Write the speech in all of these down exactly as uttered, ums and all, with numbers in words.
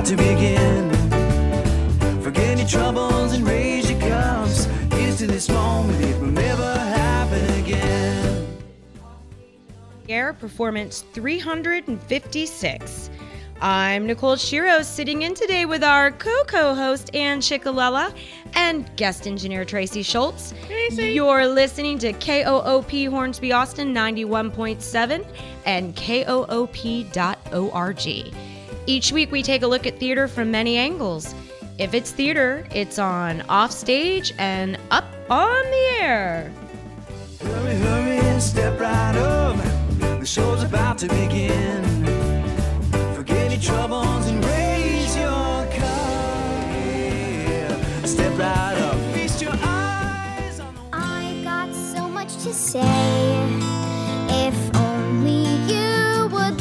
about to begin. Forget your troubles and raise your cups. Here's to this moment, it will never happen again. Air Performance three hundred fifty-six. I'm Nicole Shiro, sitting in today with our co-co-host Ann Chickalella and guest engineer Tracy Schultz. Tracy. You're listening to K O O P Hornsby Austin ninety-one point seven and K O O P dot org. Each week we take a look at theater from many angles. If it's theater, it's on offstage and up on the air. Hurry, hurry, step right up. The show's about to begin. Forget your troubles and raise your cup. Yeah. Step right up, feast your eyes on the... I got so much to say. If only you would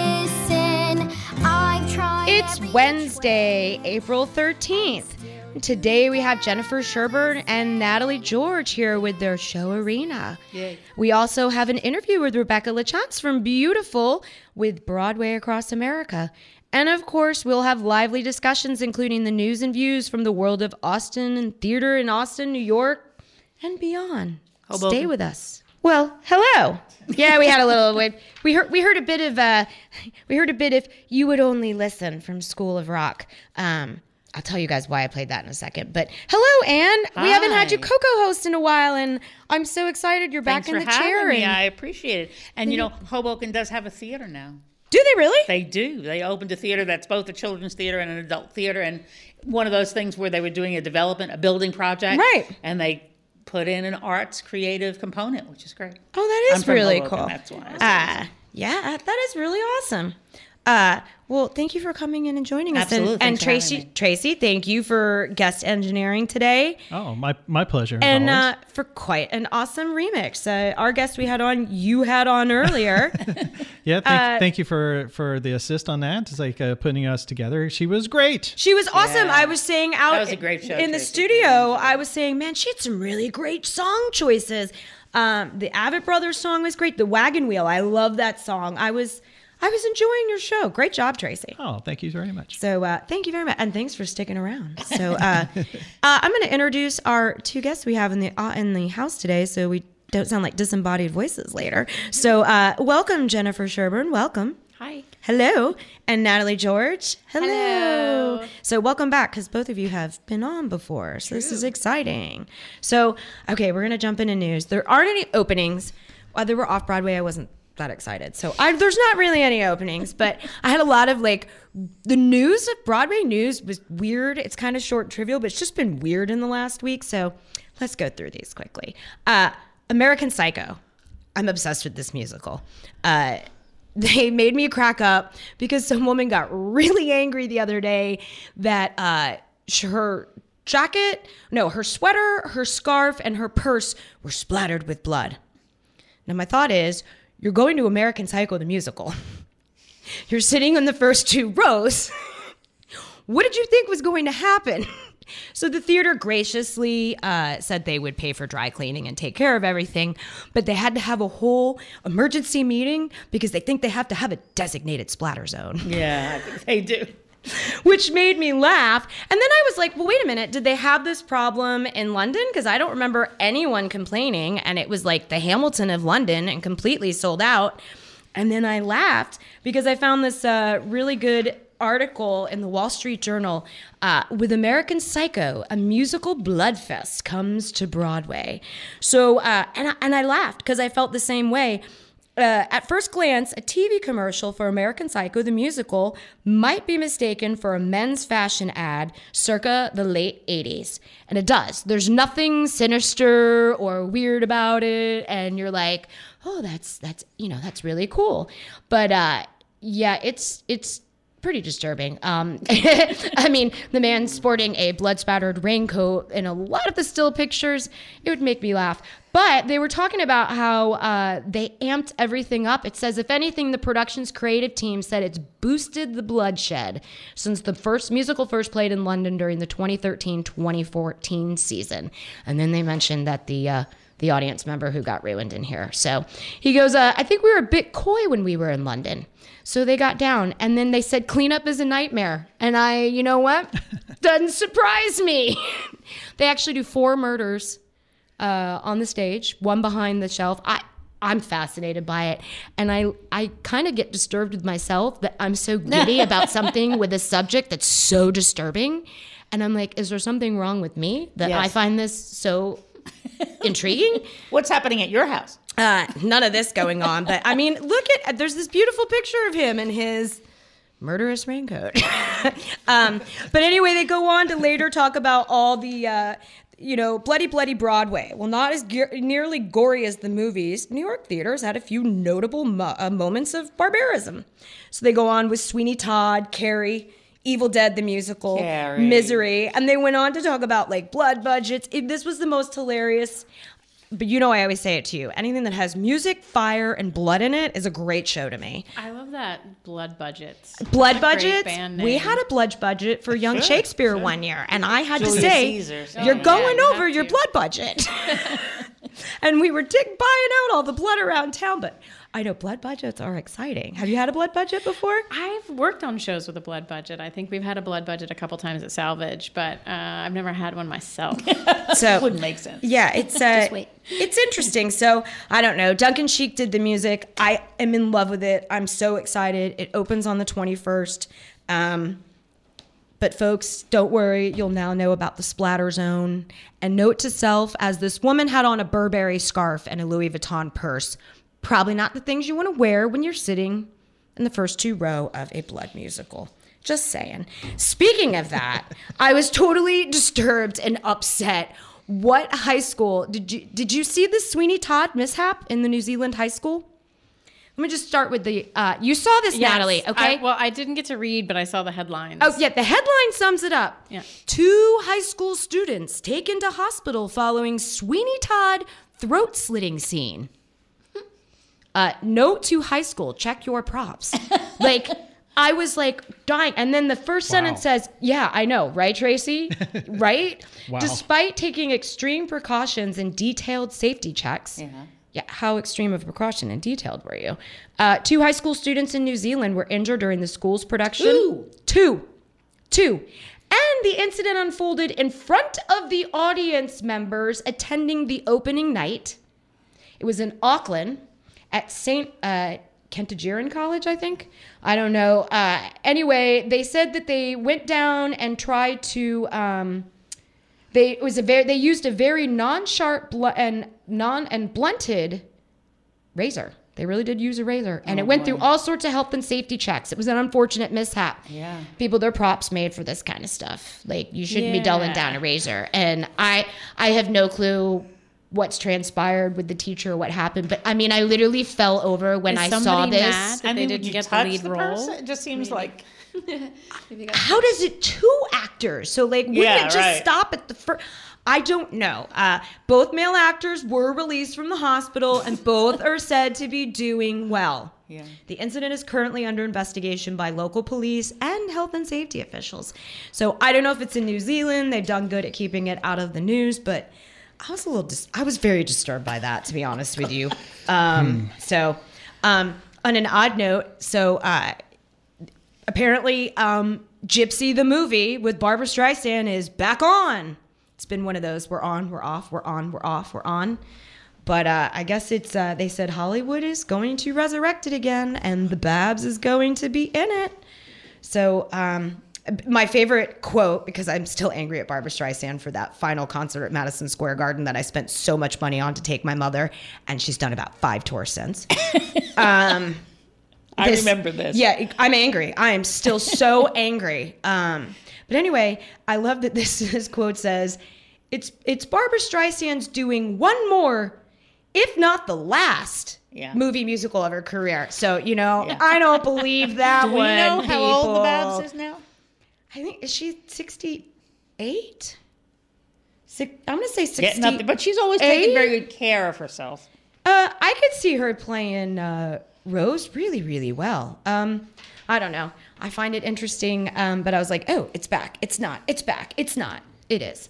listen. I've tried. It's Wednesday, April thirteenth. Today we have Jennifer Sherburne and Natalie George here with their show Arena. Yay. We also have an interview with Rebecca LaChance from Beautiful with Broadway Across America. And of course, we'll have lively discussions including the news and views from the world of Austin and theater in Austin, New York, and beyond. Hoboken. Stay with us. Well, hello. Yeah, we had a little wait. We heard we heard a bit of uh we heard a bit of You Would Only Listen from School of Rock. Um I'll tell you guys why I played that in a second. But hello, Ann. Hi. We haven't had you co-host in a while, and I'm so excited you're Thanks back in for the chair. having me. and- I appreciate it. And you know, Hoboken does have a theater now. Do they really? They do. They opened a theater that's both a children's theater and an adult theater, and one of those things where they were doing a development, a building project, Right. And they put in an arts creative component, which is great. Oh, that I'm is from really Hoboken, cool. That's why. Uh, yeah, that is really awesome. Uh, well, thank you for coming in and joining us. Absolutely. And, and Thanks for having Tracy, me. Tracy, thank you for guest engineering today. Oh, my my pleasure. as And always. uh, for quite an awesome remix. Uh, our guest we had on, you had on earlier. yeah, thank, uh, thank you for for the assist on that. It's like uh, putting us together. She was great. She was awesome. Yeah. I was saying out That was a great show, in the Tracy. studio, I was saying, man, she had some really great song choices. Um, the Avett Brothers song was great. The Wagon Wheel, I love that song. I was I was enjoying your show. Great job, Tracy. Oh, thank you very much. So uh, thank you very much, and thanks for sticking around. So uh, uh, I'm going to introduce our two guests we have in the uh, in the house today, so we don't sound like disembodied voices later. So uh, welcome, Jennifer Sherburne. Welcome. Hi. Hello. And Natalie George. Hello. Hello. So welcome back, because both of you have been on before. So this is exciting. So, okay, we're going to jump into news. There aren't any openings. While they were off Broadway, I wasn't that excited. So I, there's not really any openings, but I had a lot of like, the news of Broadway news was weird. It's kind of short and trivial, but it's just been weird in the last week. So let's go through these quickly. Uh, American Psycho. I'm obsessed with this musical. Uh, They made me crack up because some woman got really angry the other day that uh, her jacket, no, her sweater, her scarf, and her purse were splattered with blood. Now, my thought is, you're going to American Psycho, the musical. You're sitting in the first two rows. What did you think was going to happen? So the theater graciously uh, said they would pay for dry cleaning and take care of everything, but they had to have a whole emergency meeting because they think they have to have a designated splatter zone, Yeah, I think they do. which made me laugh. And then I was like, well, wait a minute. Did they have this problem in London? Because I don't remember anyone complaining, and it was like the Hamilton of London and completely sold out. And then I laughed because I found this uh, really good article in the Wall Street Journal uh, with American Psycho, a musical bloodfest comes to Broadway. So, uh, and, I, and I laughed because I felt the same way. Uh, at first glance, a T V commercial for American Psycho, the musical, might be mistaken for a men's fashion ad circa the late eighties. And it does. There's nothing sinister or weird about it. And you're like, oh, that's, that's you know, that's really cool. But uh, yeah, it's it's pretty disturbing. Um, I mean, the man sporting a blood-spattered raincoat in a lot of the still pictures, it would make me laugh. But they were talking about how uh, they amped everything up. It says, if anything, the production's creative team said it's boosted the bloodshed since the first musical first played in London during the twenty thirteen twenty fourteen season. And then they mentioned that the uh, the audience member who got ruined in here. So he goes, uh, I think we were a bit coy when we were in London. So they got down and then they said, cleanup is a nightmare. And I, you know what? Doesn't surprise me. They actually do four murders uh, on the stage, one behind the shelf. I, I'm fascinated by it. And I, I kind of get disturbed with myself that I'm so giddy about something with a subject that's so disturbing. And I'm like, is there something wrong with me that Yes. I find this so intriguing? What's happening at your house? Uh, none of this going on. But I mean, look at, there's this beautiful picture of him in his murderous raincoat. um, but anyway, they go on to later talk about all the, uh, you know, bloody, bloody Broadway. Well, not as ge- nearly gory as the movies. New York theaters had a few notable mo- uh, moments of barbarism. So they go on with Sweeney Todd, Carrie, Evil Dead, the musical, Carrie. Misery. And they went on to talk about like blood budgets. It, this was the most hilarious. But you know, I always say it to you. Anything that has music, fire, and blood in it is a great show to me. I love that blood budgets. Blood What a great budgets. band We name. had a blood budget for Young Shakespeare one year, and I had Julius to say, Caesar. "You're Oh, going yeah, you over have your to. blood budget." And we were dig- buying out all the blood around town. But I know blood budgets are exciting. Have you had a blood budget before? I've worked on shows with a blood budget. I think we've had a blood budget a couple times at Salvage, but uh, I've never had one myself. So Wouldn't make sense. Yeah, it's uh, wait. it's interesting. So I don't know. Duncan Sheik did the music. I am in love with it. I'm so excited. It opens on the twenty-first. Um, but folks, don't worry. You'll now know about the splatter zone. And note to self, as this woman had on a Burberry scarf and a Louis Vuitton purse, probably not the things you want to wear when you're sitting in the first two row of a blood musical. Just saying. Speaking of that, I was totally disturbed and upset. What high school did you did you see the Sweeney Todd mishap in the New Zealand high school? Let me just start with the. Uh, you saw this, Yes. Natalie. Okay. I, well, I didn't get to read, but I saw the headlines. Oh, yeah, the headline sums it up. Yeah. Two high school students taken to hospital following Sweeney Todd throat slitting scene. Uh, note to high school, check your props. Like, I was like dying. And then the first sentence says, yeah, I know, right, Tracy? Right? Wow. Despite taking extreme precautions and detailed safety checks. Yeah. Yeah, how extreme of a precaution and detailed were you? Uh, two high school students in New Zealand were injured during the school's production. Two. Two. Two. And the incident unfolded in front of the audience members attending the opening night. It was in Auckland at Saint Uh, Kentagiran College, I think. I don't know. Uh, anyway, they said that they went down and tried to... Um, They it was a very they used a very non-sharp bl- and non and blunted razor. They really did use a razor, and Oh, it went boy. through all sorts of health and safety checks. It was an unfortunate mishap. Yeah. People, their props made for this kind of stuff. Like you shouldn't be dulling Yeah. down a razor. And I I have no clue what's transpired with the teacher, what happened. But I mean, I literally fell over when Is I saw somebody this. mad that I they mean, would didn't you get the touch lead the role? person? It just seems like How does it two actors? So like, wouldn't Yeah, it just right. stop at the first? I don't know. Uh, both male actors were released from the hospital, and both are said to be doing well. Yeah. The incident is currently under investigation by local police and health and safety officials. So I don't know if it's in New Zealand. They've done good at keeping it out of the news, but I was a little. Dis- I was very disturbed by that, to be honest with you. Um, So, um, on an odd note, so. Uh, Apparently, um, Gypsy the movie with Barbara Streisand is back on. It's been one of those, we're on, we're off, we're on, we're off, we're on. But uh, I guess it's, uh, they said Hollywood is going to resurrect it again, and the Babs is going to be in it. So um, my favorite quote, because I'm still angry at Barbara Streisand for that final concert at Madison Square Garden that I spent so much money on to take my mother, and she's done about five tours since. um, I this- remember this. Yeah, I'm angry. I am still so angry. Um, but anyway, I love that this, this quote says, "It's it's Barbara Streisand's doing one more, if not the last, Yeah. movie musical of her career." So you know, Yeah. I don't believe that Do we one. know how old the people. Babs is now? I think is she sixty-eight? Six, I'm gonna say Getting sixty. up there, but she's always taken very good care of herself. Uh, I could see her playing uh, Rose really, really well. Um, I don't know. I find it interesting, um, but I was like, oh, it's back. It's not. It's back. It's not. It is.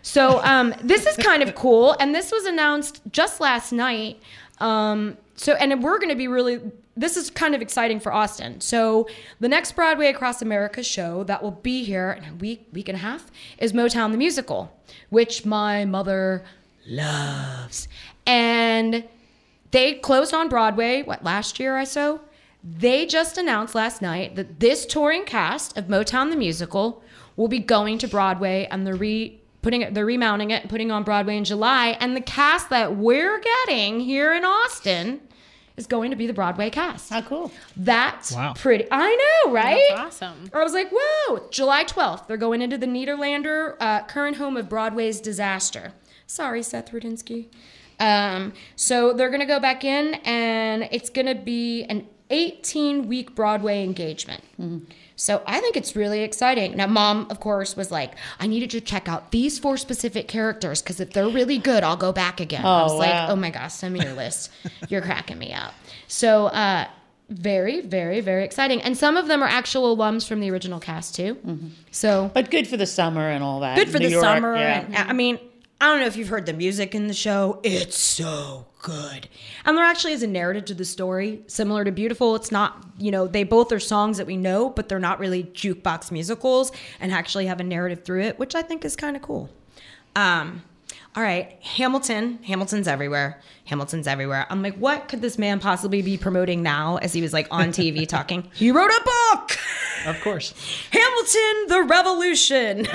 So um, this is kind of cool, and this was announced just last night. Um, so, and we're going to be really. This is kind of exciting for Austin. So the next Broadway Across America show that will be here in a week, week and a half is Motown the Musical, which my mother loves. And they closed on Broadway, what, last year or so? They just announced last night that this touring cast of Motown the Musical will be going to Broadway, and they're re putting it, they're remounting it and putting it on Broadway in July. And the cast that we're getting here in Austin is going to be the Broadway cast. How cool. That's Wow. pretty. I know, right? That's awesome. I was like, whoa. July twelfth, they're going into the Nederlander, uh, current home of Broadway's Disaster. Sorry, Seth Rudinski. Um, so they're going to go back in, and it's going to be an eighteen-week Broadway engagement. Mm-hmm. So I think it's really exciting. Now, Mom, of course, was like, I needed to check out these four specific characters, because if they're really good, I'll go back again. Oh, I was wow. like, oh my gosh, send me your list. You're cracking me up. So uh, very, very, very exciting. And some of them are actual alums from the original cast, too. Mm-hmm. So But good for the summer and all that. good for New the York, summer. yeah. And, I mean, I don't know if you've heard the music in the show. It's so good. And there actually is a narrative to the story, similar to Beautiful. It's not, you know, they both are songs that we know, but they're not really jukebox musicals, and actually have a narrative through it, which I think is kind of cool. Um, all right, Hamilton. Hamilton's everywhere. Hamilton's everywhere. I'm like, what could this man possibly be promoting now, as he was like on T V talking? He wrote a book! Of course. Hamilton, the Revolution.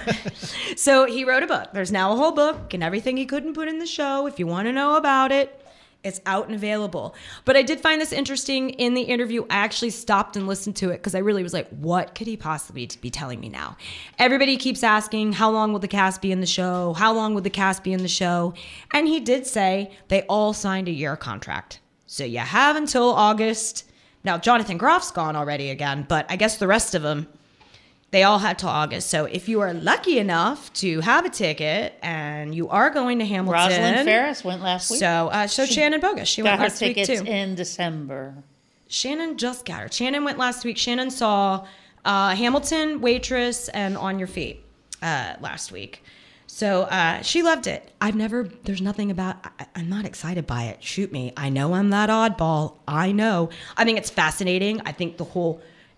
So he wrote a book. There's now a whole book and everything he couldn't put in the show. If you want to know about it, it's out and available. But I did find this interesting in the interview. I actually stopped and listened to it because I really was like, what could he possibly be telling me now? Everybody keeps asking, how long will the cast be in the show? How long will the cast be in the show? And he did say they all signed a year contract. So you have until August. Now, Jonathan Groff's gone already again, but I guess the rest of them, they all had till August. So if you are lucky enough to have a ticket and you are going to Hamilton. Rosalind Ferris went last week. So, uh, so She Shannon Bogus, she got went her last week tickets too. in December. Shannon just got her. Shannon went last week. Shannon saw uh, Hamilton, Waitress, and On Your Feet uh, last week. So uh, she loved it. I've never, there's nothing about, I, I'm not excited by it. Shoot me. I know I'm that oddball. I know. I think it's fascinating. I think the whole,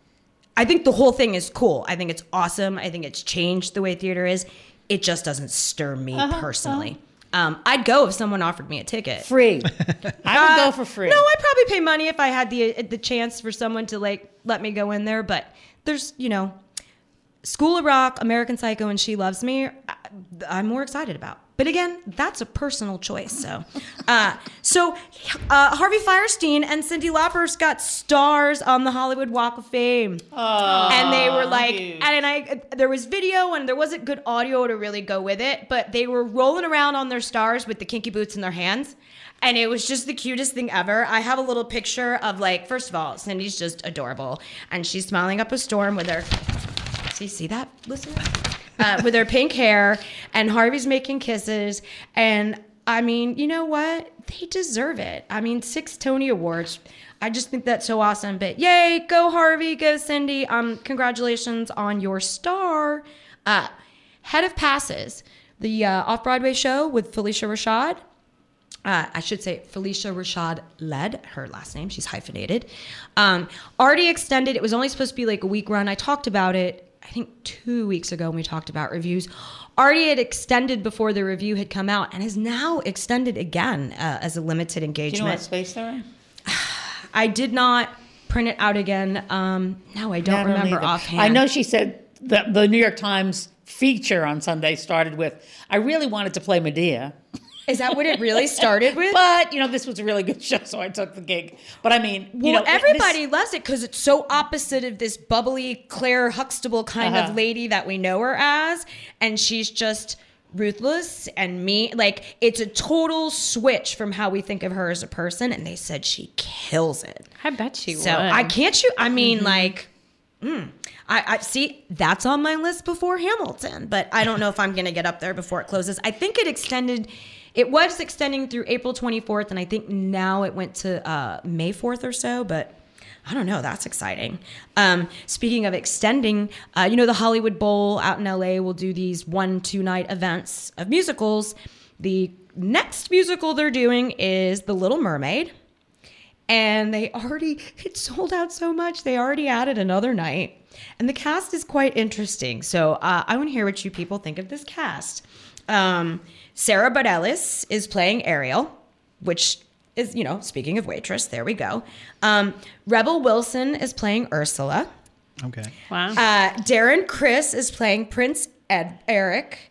I think the whole thing is cool. I think it's awesome. I think it's changed the way theater is. It just doesn't stir me Uh-huh, personally. Um, I'd go if someone offered me a ticket. Free. I would go for free. No, I'd probably pay money if I had the the chance for someone to like let me go in there. But there's, you know, School of Rock, American Psycho, and She Loves Me, I, I'm more excited about. But again, that's a personal choice. So, uh, so uh, Harvey Fierstein and Cyndi Lauper got stars on the Hollywood Walk of Fame, Oh, and they were like, cute. and I there was video and there wasn't good audio to really go with it, but they were rolling around on their stars with the kinky boots in their hands. And it was just the cutest thing ever. I have a little picture of, like, first of all, Cindy's just adorable, and she's smiling up a storm with her. See, see that, listener? Uh, with her pink hair, and Harvey's making kisses, and I mean, you know what? They deserve it. I mean, six Tony Awards. I just think that's so awesome. But yay, go Harvey, go Cindy. Um, congratulations on your star. Uh, Head of Passes, the uh, off-Broadway show with Felicia Rashad. Uh, I should say Felicia Rashad led, her last name. She's hyphenated. Um, already extended. It was only supposed to be like a week run. I talked about it, I think two weeks ago when we talked about reviews. Already had extended before the review had come out, and is now extended again uh, as a limited engagement. Do you know what space they're in? I did not print it out again. Um, no, I don't I don't remember either. offhand. I know she said the, the New York Times feature on Sunday started with, I really wanted to play Medea. Is that what it really started with? But, you know, this was a really good show, so I took the gig. But I mean, you Well, know, everybody this, loves it because it's so opposite of this bubbly Claire Huxtable kind Uh-huh. of lady that we know her as. And she's just ruthless and mean. Like, it's a total switch from how we think of her as a person. And they said she kills it. I bet she So would. I can't you, I mean, like, mm, I, I see that's on my list before Hamilton, but I don't know if I'm going to get up there before it closes. I think it extended. It was extending through April twenty-fourth, and I think now it went to uh, May fourth or so, but I don't know. That's exciting. Um, speaking of extending, uh, you know, the Hollywood Bowl out in L A will do these one, two night events of musicals. The next musical they're doing is The Little Mermaid. And they already, it sold out so much, they already added another night. And the cast is quite interesting. So uh, I want to hear what you people think of this cast. Um, Sarah Bareilles is playing Ariel, which is, you know, speaking of waitress, there we go. Um, Rebel Wilson is playing Ursula. Okay. Wow. Uh, Darren Criss is playing Prince Ed- Eric.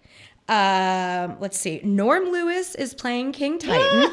Um, let's see. Norm Lewis is playing King Titan.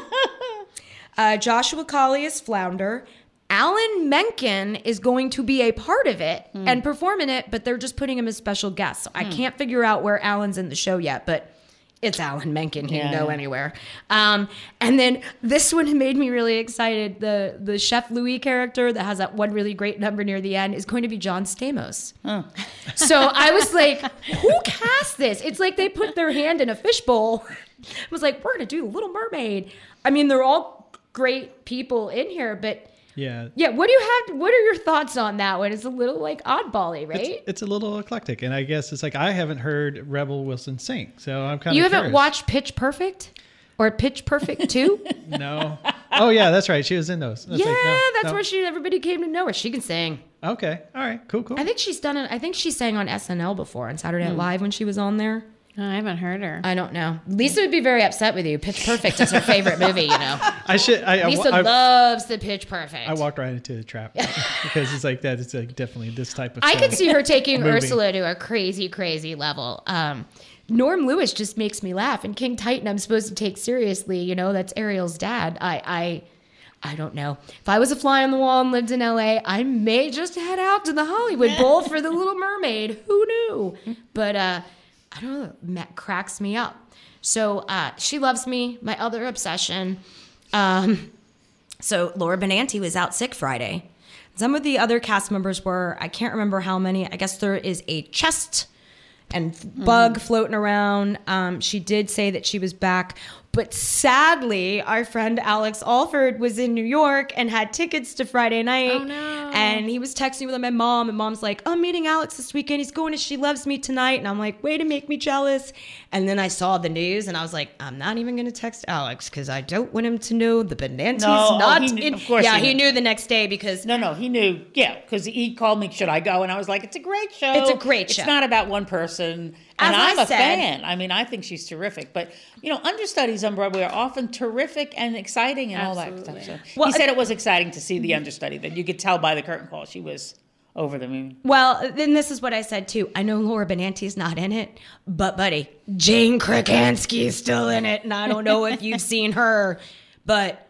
uh, Joshua Colley is Flounder. Alan Menken is going to be a part of it mm. and perform in it, but they're just putting him as special guest. So mm. I can't figure out where Alan's in the show yet, but it's Alan Menken. He yeah. can go anywhere. Um, and then this one made me really excited. The the Chef Louis character that has that one really great number near the end is going to be John Stamos. Oh. So I was like, who cast this? It's like they put their hand in a fishbowl. I was like, we're going to do The Little Mermaid. I mean, they're all great people in here, but Yeah. yeah. What do you have? What are your thoughts on that one? It's a little like oddball-y, right? It's, it's a little eclectic, and I guess it's like I haven't heard Rebel Wilson sing, so I'm kind of You haven't curious. watched Pitch Perfect or Pitch Perfect two? No. Oh yeah, that's right. She was in those. That's yeah, like, no, that's no. where she everybody came to know her. She can sing. Okay. All right. Cool. Cool. I think she's done it. I think she sang on S N L before on Saturday Night Live when she was on there. Oh, I haven't heard her. I don't know. Lisa would be very upset with you. Pitch Perfect is her favorite movie, you know. I should. I, I, Lisa I, loves the Pitch Perfect. I walked right into the trap because it's like that. It's like definitely this type of. I show. could see her taking Movie. Ursula to a crazy, crazy level. Um, Norm Lewis just makes me laugh, and King Titan I'm supposed to take seriously. You know, that's Ariel's dad. I, I, I don't know. If I was a fly on the wall and lived in L A, I may just head out to the Hollywood Bowl for The Little Mermaid. Who knew? But uh, I don't know. That cracks me up. So uh, She Loves Me, my other obsession. Um, so Laura Benanti was out sick Friday. Some of the other cast members were, I can't remember how many. I guess there is a chest and bug mm-hmm. floating around. Um, she did say that she was back. But sadly, our friend Alex Alford was in New York and had tickets to Friday night. Oh, no. And he was texting with my mom. And mom's like, I'm meeting Alex this weekend. He's going to She Loves Me tonight. And I'm like, way to make me jealous. And then I saw the news and I was like, I'm not even going to text Alex because I don't want him to know the Benanti's No, oh, not he knew- in. of course yeah, he he knew. knew the next day because No, no, he knew. Yeah, because he called me, should I go? And I was like, it's a great show. It's a great show. It's not about one person. And As I I'm a said- fan. I mean, I think she's terrific. But, you know, understudies on Broadway are often terrific and exciting and all that Absolutely. stuff. So Well, he said it was exciting to see the understudy, that you could tell by the curtain call she was over the moon. Well, then this is what I said too. I know Laura Benanti's not in it, but buddy, Jane Krakansky is still in it, and I don't know if you've seen her, but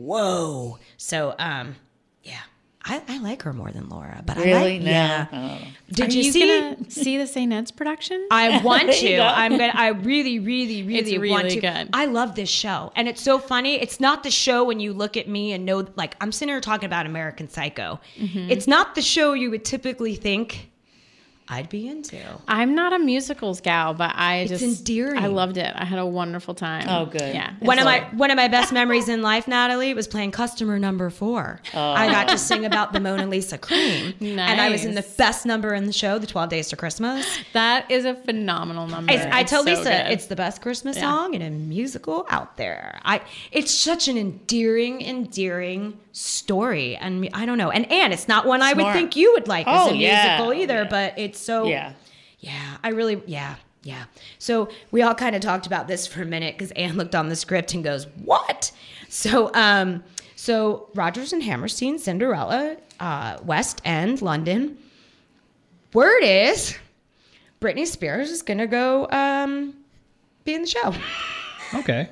whoa. So, um, yeah, I, I like her more than Laura, but I Really? like, No. yeah. Oh. Did Are you, you see? gonna see the Saint Ed's production? I want There you to. go. I'm gonna. I really, really, really, It's really want to. good. I love this show, and it's so funny. It's not the show when you look at me and know, like, I'm sitting here talking about American Psycho. Mm-hmm. It's not the show you would typically think I'd be into. I'm not a musicals gal, but I It's just endearing. I loved it. I had a wonderful time. Oh, good. Yeah. One of So- my one of my best memories in life, Natalie, was playing customer number four. I got to sing about the Mona Lisa cream, and I was in the Nice. best number in the show, the twelve Days to Christmas. That is a phenomenal number. It's, I It's tell so Lisa, good. it's the best Christmas Yeah. song in a musical out there. I, it's such an endearing, endearing story, and I don't know. And Anne, it's not one I would Smart. think you would like as Oh, a yeah. musical either, Yeah. but it's so. Yeah. Yeah, I really, yeah, yeah. So we all kind of talked about this for a minute because Anne looked on the script and goes, "What?" So, um, so Rodgers and Hammerstein, Cinderella, uh, West End, London. Word is, Britney Spears is gonna go um, be in the show. Okay.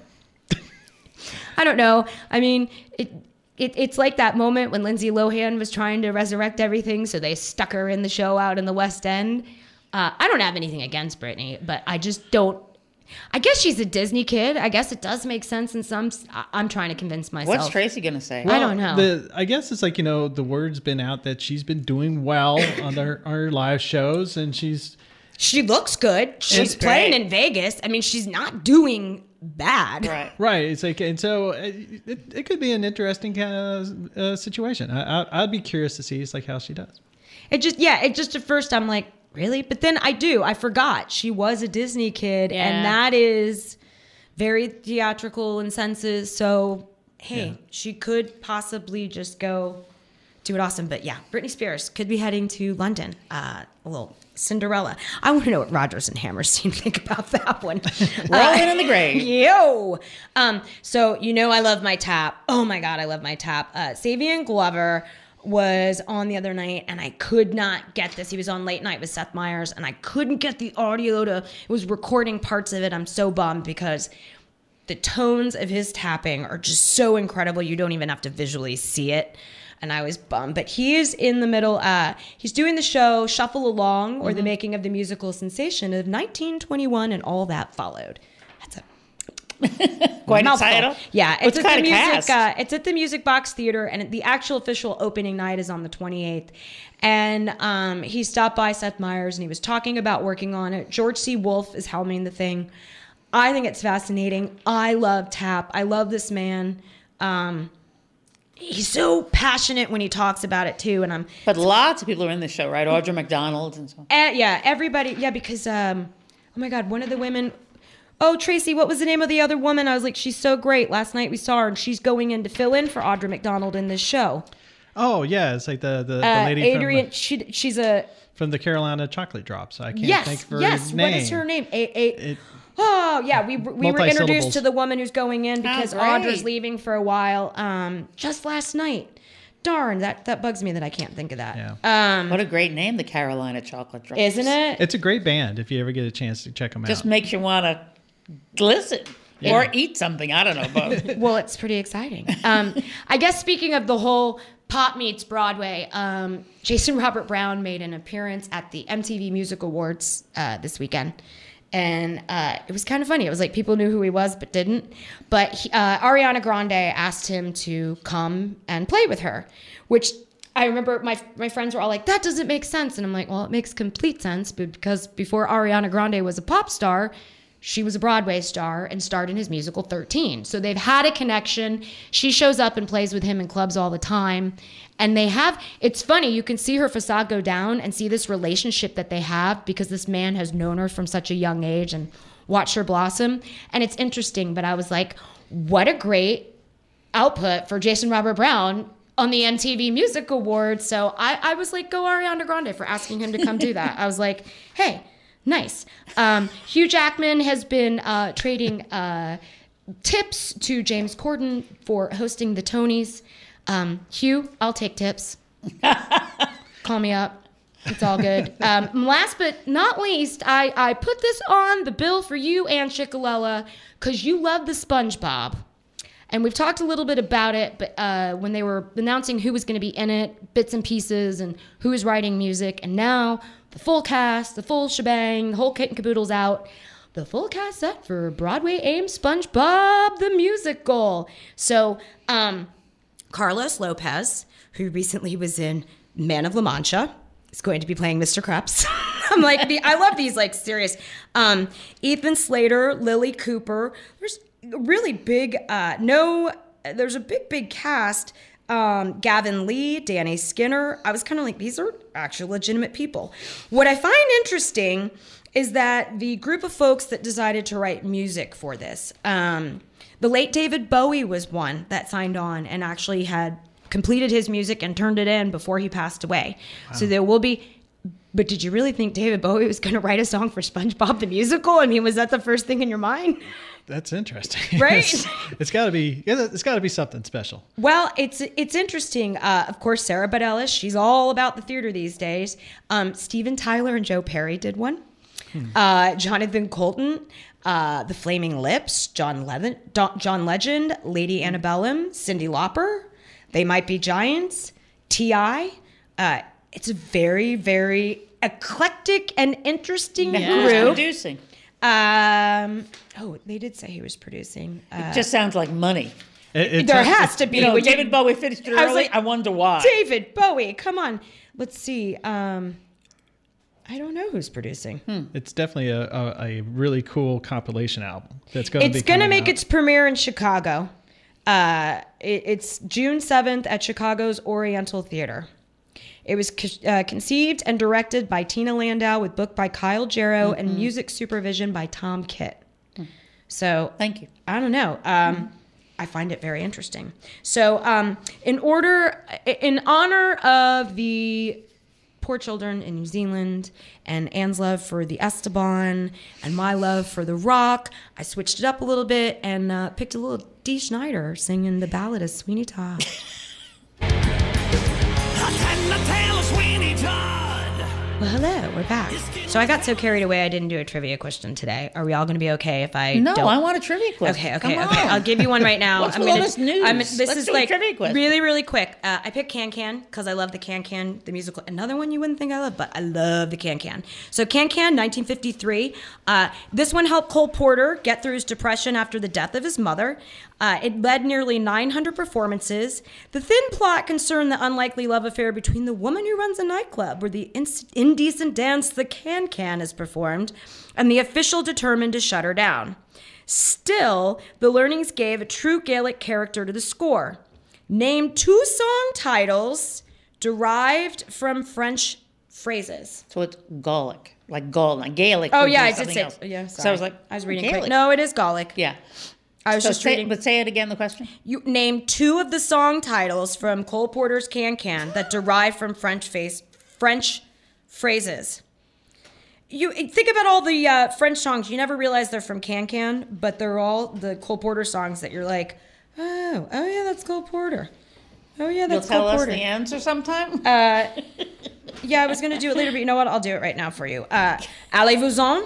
I don't know. I mean, it. It, it's like that moment when Lindsay Lohan was trying to resurrect everything, so they stuck her in the show out in the West End. Uh, I don't have anything against Britney, but I just don't. I guess she's a Disney kid. I guess it does make sense in some. I- I'm trying to convince myself. What's Tracy going to say? I don't know. The I guess it's like, you know, the word's been out that she's been doing well on her, her live shows, and she's She looks good. She's She's playing great. in Vegas. I mean, she's not doing bad. Right. Right. It's like, and so it, it, it could be an interesting kind of uh, situation. I, I, I'd be curious to see, it's like how she does. It just, yeah, it just at first I'm like, really? But then I do. I forgot she was a Disney kid, Yeah. and that is very theatrical in senses. So, hey, Yeah. she could possibly just go do it awesome. But yeah, Britney Spears could be heading to London. Uh, a little Cinderella. I want to know what Rodgers and Hammerstein think about that one. Rolling in the grave. Yo. Um, so, you know, I love my tap. Oh my God, I love my tap. Uh, Savion Glover was on the other night, and I could not get this. He was on Late Night with Seth Meyers, and I couldn't get the audio to, it was recording parts of it. I'm so bummed because the tones of his tapping are just so incredible. You don't even have to visually see it. And I was bummed. But he is in the middle. Uh, he's doing the show Shuffle Along, or Mm-hmm. the making of the musical sensation of nineteen twenty-one and all that followed. That's a Quite a mouthful. title. Yeah, What's it's at kind the of music. cast? Uh, it's at the Music Box Theater, and the actual official opening night is on the twenty-eighth. And um, he stopped by Seth Meyers, and he was talking about working on it. George C. Wolfe is helming the thing. I think it's fascinating. I love tap. I love this man. Um, he's so passionate when he talks about it too, and I'm But lots of people are in this show, right? Audra McDonald and so on. Uh, yeah, everybody. Yeah, because, um, oh my God, one of the women. Oh, Tracy, what was the name of the other woman? I was like, she's so great. Last night we saw her, and she's going in to fill in for Audra McDonald in this show. Oh, yeah. It's like the, the, the Uh, lady Adrian, from, she, she's a. from the Carolina Chocolate Drops. I can't Yes, think of her yes. name. What is her name? A, a, It- oh, yeah. We, we were introduced multi-syllables. to the woman who's going in because great. Audra's leaving for a while um, just last night. Darn, that, that bugs me that I can't think of that. Yeah. Um, What a great name, the Carolina Chocolate Drops. isn't it? It's a great band if you ever get a chance to check them Just out. makes you want to listen or eat something. I don't know, both. Well, it's pretty exciting. Um, I guess speaking of the whole pop meets Broadway, um, Jason Robert Brown made an appearance at the M T V Music Awards uh, this weekend. And uh, it was kind of funny. It was like people knew who he was but didn't. But he, uh, Ariana Grande asked him to come and play with her, which I remember my my friends were all like, that doesn't make sense. And I'm like, well, it makes complete sense because before Ariana Grande was a pop star, she was a Broadway star and starred in his musical thirteen. So they've had a connection. She shows up and plays with him in clubs all the time. And they have, it's funny, you can see her facade go down and see this relationship that they have because this man has known her from such a young age and watched her blossom. And it's interesting, but I was like, what a great output for Jason Robert Brown on the M T V Music Awards. So I, I was like, go Ariana Grande for asking him to come do that. I was like, hey, nice. Um, Hugh Jackman has been uh, trading uh, tips to James Corden for hosting the Tonys. Um, Hugh, I'll take tips. Call me up. It's all good. Um, last but not least, I, I put this on the bill for you and Chicolella because you love the SpongeBob. And we've talked a little bit about it, but uh, when they were announcing who was going to be in it, bits and pieces, and who was writing music, and now the full cast, the full shebang, the whole kit and caboodle's out. The full cast set for Broadway A I M SpongeBob the Musical. So, um, Carlos Lopez, who recently was in Man of La Mancha, is going to be playing Mister Krabs. I'm like, the, I love these like serious. Um, Ethan Slater, Lily Cooper. There's really big. Uh, no, there's a big, big cast. Um, Gavin Lee, Danny Skinner. I was kind of like, these are actual legitimate people. What I find interesting is that the group of folks that decided to write music for this, um, the late David Bowie was one that signed on and actually had completed his music and turned it in before he passed away. Wow. So there will be, but did you really think David Bowie was going to write a song for SpongeBob the Musical? I mean, was that the first thing in your mind? That's interesting. Right? it's, it's got to be. It's got to be something special. Well, it's it's interesting. Uh, of course, Sarah Bareilles. She's all about the theater these days. Um, Steven Tyler and Joe Perry did one. Hmm. Uh, Jonathan Colton, uh, The Flaming Lips, John Levin, John Legend, Lady Antebellum, Cyndi Lauper. They Might Be Giants, T I Uh, it's a very, very eclectic and interesting Yeah. group. Producing. Um, oh, they did say he was producing. Uh, It just sounds like money. It, it there turns- has to be. You know, when David Bowie finished it I was early. like, I wonder why. David Bowie, come on. Let's see. Um, I don't know who's producing. It's definitely a, a, a really cool compilation album that's going to be It's going to coming make out. its premiere in Chicago. Uh, it, it's June seventh at Chicago's Oriental Theater. It was co- uh, conceived and directed by Tina Landau with book by Kyle Jarrow and music supervision by Tom Kitt. So Thank you. I don't know. Um, I find it very interesting. So um, in order, in honor of the poor children in New Zealand and Anne's love for the Esteban and my love for the rock, I switched it up a little bit and uh, picked a little Dee Schneider singing the ballad of Sweeney Todd. Well, hello, we're back. So I got so carried away I didn't do a trivia question today. Are we all going to be okay if I No, don't? I want a trivia question. Okay, okay, Come okay. on. I'll give you one right now. What's I'm with all gonna- this news? I'm, this Let's is do a like trivia question. really, really quick. Uh, I picked Can Can because I love the Can Can, the musical. Another one you wouldn't think I love, but I love the Can Can. So Can Can, nineteen fifty-three. Uh, this one helped Cole Porter get through his depression after the death of his mother. Uh, it led nearly nine hundred performances. The thin plot concerned the unlikely love affair between the woman who runs a nightclub where the in- indecent dance the Can Can is performed and the official determined to shut her down. Still, the learnings gave a true Gaelic character to the score. Name two song titles derived from French phrases. So it's Gaelic, like Gaul, not Gaelic. Oh would yeah, be I did something say. else. Yeah, So I sorry. was like, I was reading Gaelic. quick. No, it is Gaelic. Yeah. I was So just say, reading. But say it again. The question. You name two of the song titles from Cole Porter's Can Can that derive from French face French phrases. You think about all the uh, French songs. You never realize they're from Can Can, but they're all the Cole Porter songs that you're like, oh, oh yeah, that's Cole Porter. Oh yeah, You'll that's tell Cole us Porter. the answer sometime. Uh, yeah, I was gonna do it later, but you know what? I'll do it right now for you. Uh, Allez-vous-en.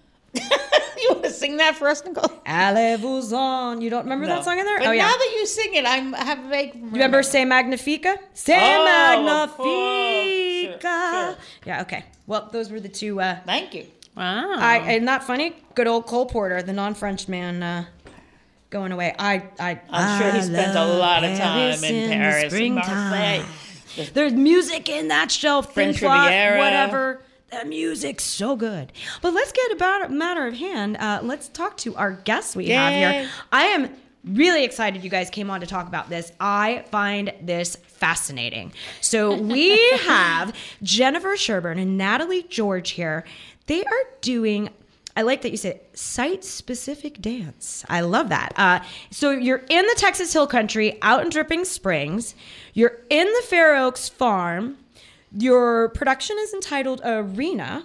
You want to sing that for us, Nicole? Allez-vous-en. You don't remember No. that song in there? But oh yeah. now that you sing it, I'm, I have a vague. You remember "Say Magnifica"? "Say Oh, of course. Magnifica." Sure, sure. Yeah. Okay. Well, those were the two. Uh, Thank you. Wow. I isn't that funny? Good old Cole Porter, the non-French man, uh, going away. I. I. I'm sure he I spends a love lot of time Paris in the Paris and springtime. Marseille. There's music in that show. Thin French plot, Riviera. whatever. The music's so good. But let's get about a matter of hand. Uh, let's talk to our guests we have Yay. here. I am really excited you guys came on to talk about this. I find this fascinating. So we have Jennifer Sherburne and Natalie George here. They are doing, I like that you said site-specific dance. I love that. Uh, so you're in the Texas Hill Country, out in Dripping Springs. You're in the Fair Oaks Farm. Your production is entitled Arena,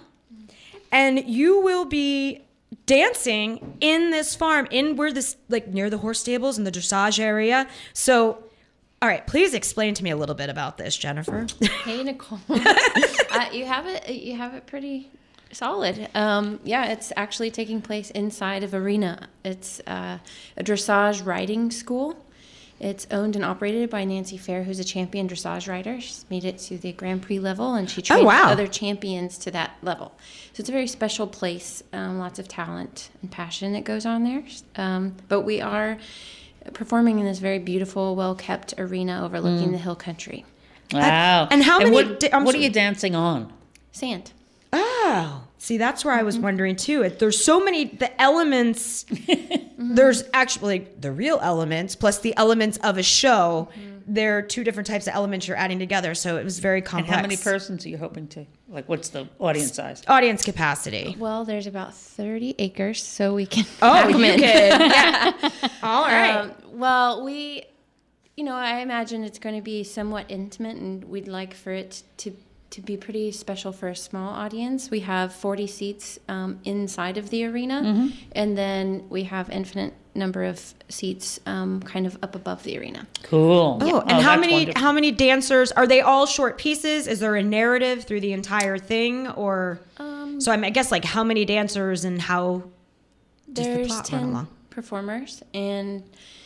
and you will be dancing in this farm, in where this, like near the horse stables and the dressage area. So, all right, please explain to me a little bit about this, Jennifer. Hey, Nicole. uh, you have it. You have it pretty solid. Um, yeah, it's actually taking place inside of Arena. It's uh, a dressage riding school. It's owned and operated by Nancy Fair, who's a champion dressage rider. She's made it to the Grand Prix level, and she trains wow. other champions to that level. So it's a very special place. Um, lots of talent and passion that goes on there. Um, but we are performing in this very beautiful, well-kept arena overlooking the hill country. Wow. and how many What, da- I'm what are sorry. you dancing on? Sand. Oh, see, that's where I was wondering too. It, there's so many, the elements, there's actually like, the real elements plus the elements of a show. There are two different types of elements you're adding together. So it was very And complex. how many persons are you hoping to? Like, what's the audience size? Audience capacity. Well, there's about thirty acres, so we can. Oh, pack 'em you in. could. Yeah. All right. Um, well, we, you know, I imagine it's going to be somewhat intimate, and we'd like for it to to be pretty special for a small audience. We have forty seats um, inside of the arena, and then we have infinite number of seats um, kind of up above the arena. Cool. Oh, and how that's many wonderful. how many dancers are they? All short pieces? Is there a narrative through the entire thing, or Um, so? I, mean, I guess like how many dancers and how does the There's plot run ten along? performers, and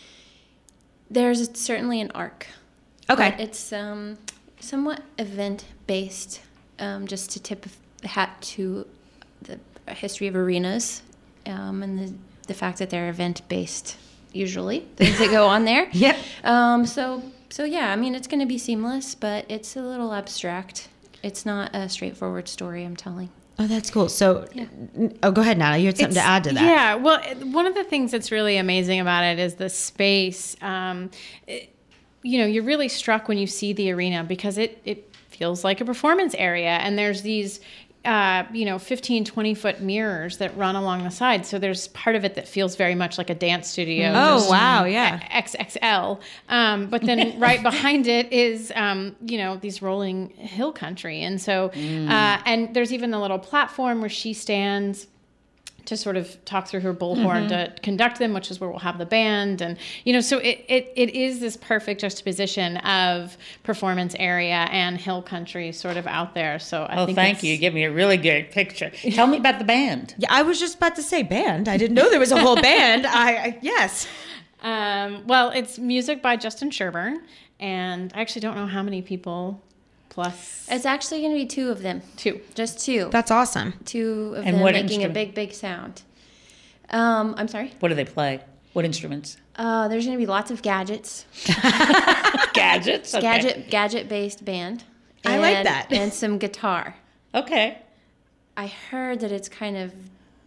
there's certainly an arc. Okay. But it's um, somewhat event based, um, just to tip the hat to the history of arenas um, and the, the fact that they're event based usually, things that go on there. Yep. Um, so, so yeah, I mean, it's going to be seamless, but it's a little abstract. It's not a straightforward story I'm telling. Oh, that's cool. So, oh, go ahead, Natalie. You had something to It's- add to that. Yeah. Well, it- one of the things that's really amazing about it is the space. Um, it- you know, you're really struck when you see the arena because it, it feels like a performance area. And there's these, uh, you know, fifteen, twenty foot mirrors that run along the side. So there's part of it that feels very much like a dance studio. Oh, just wow. Yeah. X X L. Um, but then right behind it is, um, you know, these rolling hill country. And so, uh, and there's even the little platform where she stands to sort of talk through her bullhorn to conduct them, which is where we'll have the band. And, you know, so it, it, it is this perfect juxtaposition of performance area and hill country sort of out there. So I Oh, think thank it's- you. You give me a really good picture. Tell me about the band. Yeah, I was just about to say band. I didn't know there was a whole band. I, I yes. Um, well, it's music by Justin Sherburne. And I actually don't know how many people plus It's actually going to be two of them. two. Just two. That's awesome. two of And them what making a instrument? big, big sound. Um, I'm sorry. What do they play? What instruments? Uh, there's going to be lots of gadgets. Gadgets? Okay. Gadget, gadget-based band. I like and- that. And some guitar. Okay. I heard that it's kind of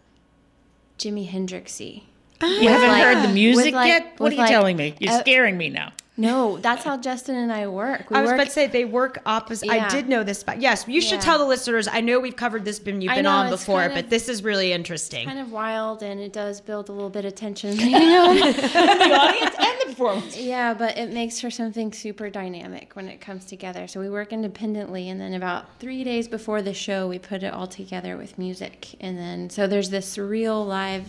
Jimi Hendrixy. You haven't like- heard the music with like- yet? What with are you like- telling me? You're uh, scaring me now. No, that's how Justin and I work. We I was work, about to say they work opposite. I Yeah. did know this, but yes, you should Yeah. tell the listeners. I know we've covered this, been you've I been know, on it's before, kind of- but this is really interesting. kind of wild, and it does build a little bit of tension, you know. The audience and the performance. Yeah, but it makes for something super dynamic when it comes together. So we work independently, and then about three days before the show, we put it all together with music. And then, so there's this real live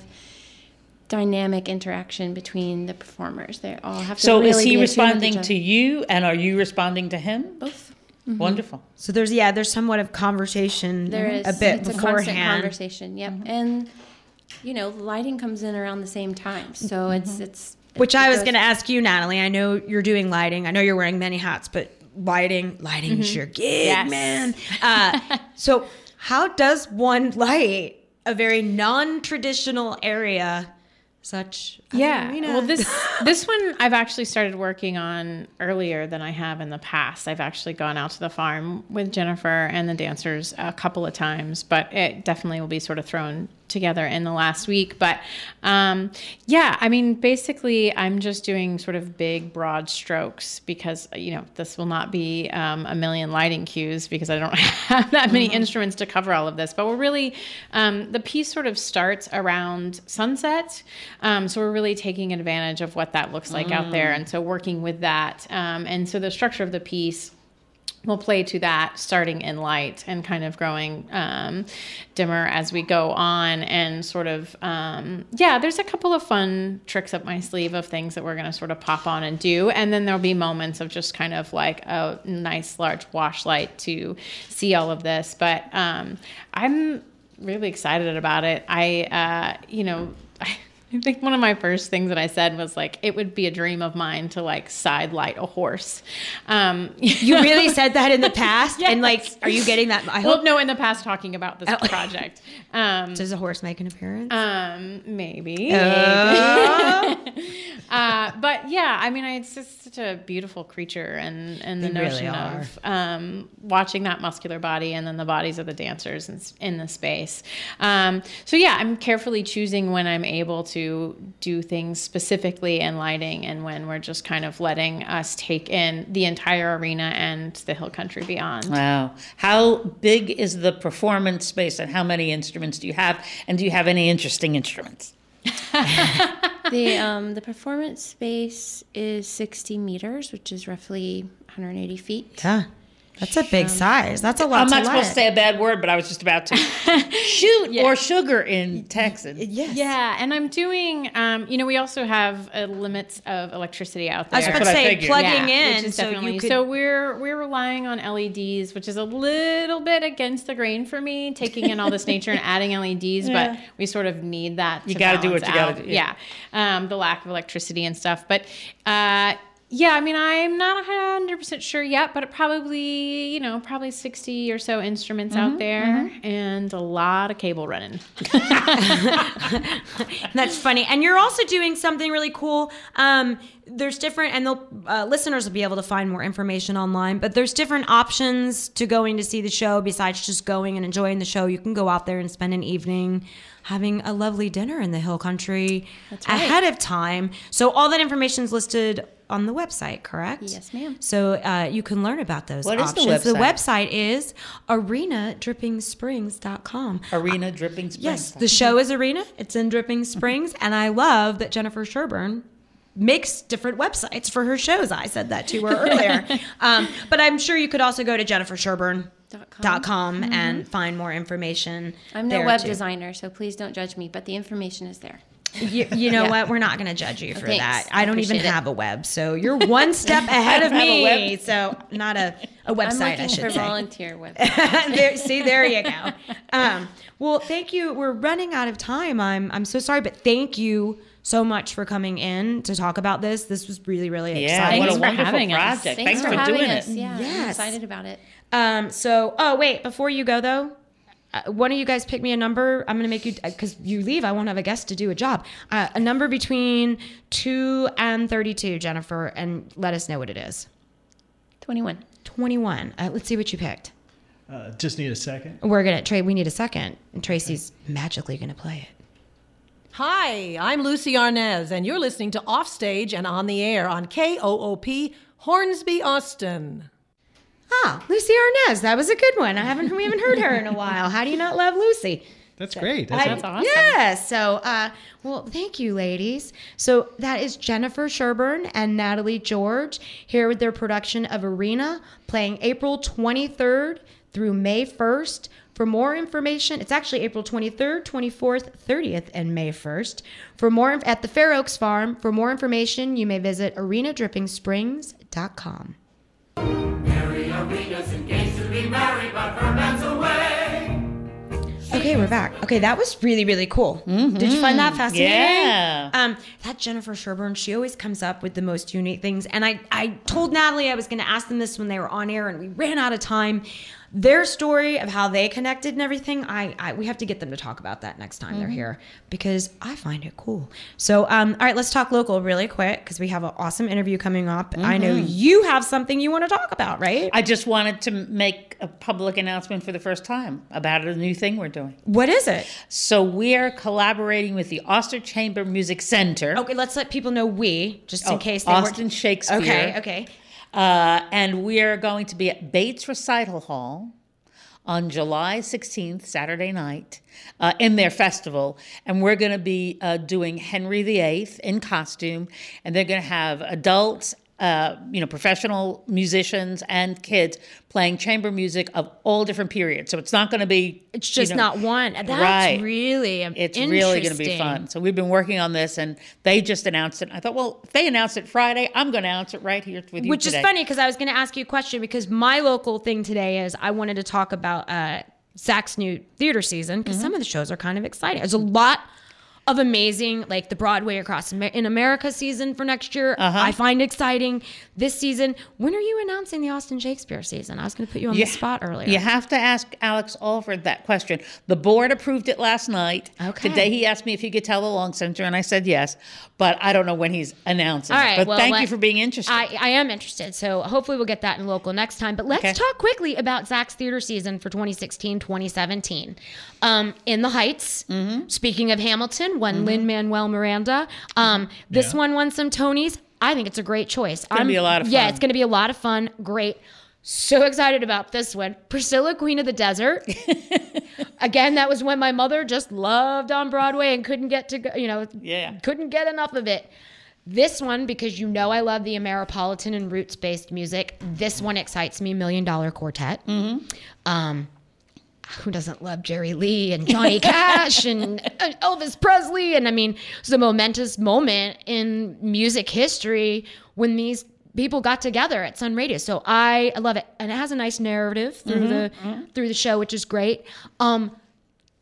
dynamic interaction between the performers. They all have to So really is he be attuned with responding each to you, and are you responding to him? other. Both. Wonderful. So there's yeah, there's somewhat of conversation There is a bit it's a constant beforehand. conversation. Yep. And you know, lighting comes in around the same time. So it's it's Which it I was goes- going to ask you, Natalie. I know you're doing lighting. I know you're wearing many hats, but lighting, lighting's your gig, Yes. man. Uh, so how does one light a very non-traditional area such as Yeah. an arena? Well, this this one I've actually started working on earlier than I have in the past. I've actually gone out to the farm with Jennifer and the dancers a couple of times, but it definitely will be sort of thrown together in the last week. But um, yeah, I mean, basically, I'm just doing sort of big, broad strokes because, you know, this will not be um, a million lighting cues because I don't have that many instruments to cover all of this. But we're really, um, the piece sort of starts around sunset. Um, so we're really taking advantage of what that looks like out there. And so working with that. Um, and so the structure of the piece will play to that, starting in light and kind of growing um, dimmer as we go on. And sort of, um, yeah, there's a couple of fun tricks up my sleeve of things that we're going to sort of pop on and do. And then there'll be moments of just kind of like a nice large wash light to see all of this. But um, I'm really excited about it. I, uh, you know, I, I think one of my first things that I said was like, it would be a dream of mine to like side light a horse. Um, you really said that in the past, Yes. and like, are you getting that? I well, hope. no, in the past talking about this Oh. project. Um, Does a horse make an appearance? um, maybe. Oh. uh, but yeah, I mean, I, it's just such a beautiful creature, and, and the They really notion are. of um, watching that muscular body and then the bodies of the dancers in, in the space. Um, so yeah, I'm carefully choosing when I'm able to do things specifically in lighting and when we're just kind of letting us take in the entire arena and the hill country beyond. Wow. How big is the performance space, and how many instruments do you have? And do you have any interesting instruments? the um the performance space is sixty meters, which is roughly one hundred eighty feet. Yeah, that's a big size. That's a lot. I'm to not supposed light. to say a bad word, but I was just about to shoot or sugar in Texas. Yes. Yeah, and I'm doing, um, you know, we also have uh, limits of electricity out I there. was about That's to what I say figured. plugging Yeah, in, which is so definitely you could. so we're we're relying on L E Ds, which is a little bit against the grain for me, taking in all this nature and adding L E Ds, but we sort of need that. You to gotta do balance what you gotta out. do, Yeah, yeah. um, the lack of electricity and stuff, but. Uh, Yeah, I mean, I'm not one hundred percent sure yet, but it probably, you know, probably sixty or so instruments Mm-hmm, out there and a lot of cable running. That's funny. And you're also doing something really cool. Um, there's different, and they'll, uh, listeners will be able to find more information online, but there's different options to going to see the show besides just going and enjoying the show. You can go out there and spend an evening having a lovely dinner in the Hill Country That's right. ahead of time. So all that information is listed on the website, correct? Yes, ma'am. So uh, you can learn about those What is the options. The website? website is arena dripping springs dot com. Arena Dripping Springs. Yes, the show is Arena. It's in Dripping Springs, and I love that Jennifer Sherburne makes different websites for her shows. I said that to her earlier. Um, but I'm sure you could also go to jennifer sherburne dot com and find more information. I'm no there, web too. designer, so please don't judge me, but the information is there. You, you know Yeah. what? We're not going to judge you for Thanks. that. I I don't even appreciate it. have a web, so you're one step ahead of Have a me. web? So not a, a I'm website, looking I should for say. volunteer web. there, see, there you go. Um, well, thank you. We're running out of time. I'm I'm so sorry, but thank you so much for coming in to talk about this. This was really, really Yeah, exciting. what Thanks a for wonderful having us. project. Thanks, Thanks, for, for, having doing us. it. Yeah, I'm Yes. excited about it. Um, so, oh wait, before you go though, uh, one of you guys pick me a number. I'm gonna make you because you leave. I won't have a guest to do a job. Uh, a number between two and thirty-two, Jennifer, and let us know what it is. twenty-one. twenty-one. Uh, let's see what you picked. Uh, just need a second. We're gonna Trey. We need a second, and Tracy's magically gonna play it. Hi, I'm Lucy Arnaz, and you're listening to Offstage and On the Air on K O O P, Hornsby, Austin. Ah, Lucy Arnaz. That was a good one. I haven't we haven't heard her in a while. How do you not love Lucy? That's great. That's, I- That's awesome. Yeah. So, uh, well, thank you, ladies. So that is Jennifer Sherburne and Natalie George here with their production of Arena, playing April twenty-third through May first. For more information, it's actually April twenty-third, twenty-fourth, thirtieth, and May first. For more inf- at the Fair Oaks Farm. For more information, you may visit arena dripping springs dot com. Okay, we're back. Okay, that was really, really cool. Did you find that fascinating? Yeah. Um, that Jennifer Sherburne, she always comes up with the most unique things. And I, I told Natalie I was going to ask them this when they were on air, and we ran out of time. Their story of how they connected and everything, I, I we have to get them to talk about that next time they're here because I find it cool. So, um, all right, let's talk local really quick because we have an awesome interview coming up. I know you have something you want to talk about, right? I just wanted to make a public announcement for the first time about a new thing we're doing. What is it? So we're collaborating with the Austin Chamber Music Center. Okay, let's let people know we, just in Oh, case they Austin weren't. Shakespeare. Okay, okay. Uh, and we're going to be at Bates Recital Hall on July sixteenth, Saturday night, uh, in their festival. And we're going to be uh, doing Henry the Eighth in costume. And they're going to have adults, uh, you know, professional musicians and kids playing chamber music of all different periods. So it's not going to be... It's just you know, not one. That's right. really um, It's really going to be interesting. fun. So we've been working on this, and they just announced it. I thought, well, if they announced it Friday, I'm going to announce it right here with you Which today. is funny because I was going to ask you a question because my local thing today is I wanted to talk about uh, Zach's new theater season because Mm-hmm. some of the shows are kind of exciting. There's a lot of amazing, like the Broadway Across Amer- in America season for next year. Uh-huh. I find exciting this season. When are you announcing the Austin Shakespeare season? I was going to put you on You- the spot earlier. You have to ask Alex Alford that question. The board approved it last night. Okay. Today he asked me if he could tell the Long Center, and I said yes. But I don't know when he's announcing All it. right. But well, thank let- you for being interested. I, I am interested. So hopefully we'll get that in local next time. But let's Okay. talk quickly about Zach's theater season for twenty sixteen, twenty seventeen. Um, in the Heights, Mm-hmm. speaking of Hamilton, won Lin-Manuel Miranda. Um, this Yeah. one won some Tonys. I think it's a great choice. It's gonna be a lot of Yeah, fun. it's going to be a lot of fun. Great. So excited about this one. Priscilla, Queen of the Desert. Again, that was when my mother just loved on Broadway and couldn't get to go, you know, Yeah. couldn't get enough of it. This one, because you know I love the Ameripolitan and roots-based music, this one excites me, Million Dollar Quartet. Mm-hmm. Um, who doesn't love Jerry Lee and Johnny Cash and Elvis Presley? And I mean, it's a momentous moment in music history when these people got together at Sun Radio. So I, I love it. And it has a nice narrative through the through the show, which is great. Um,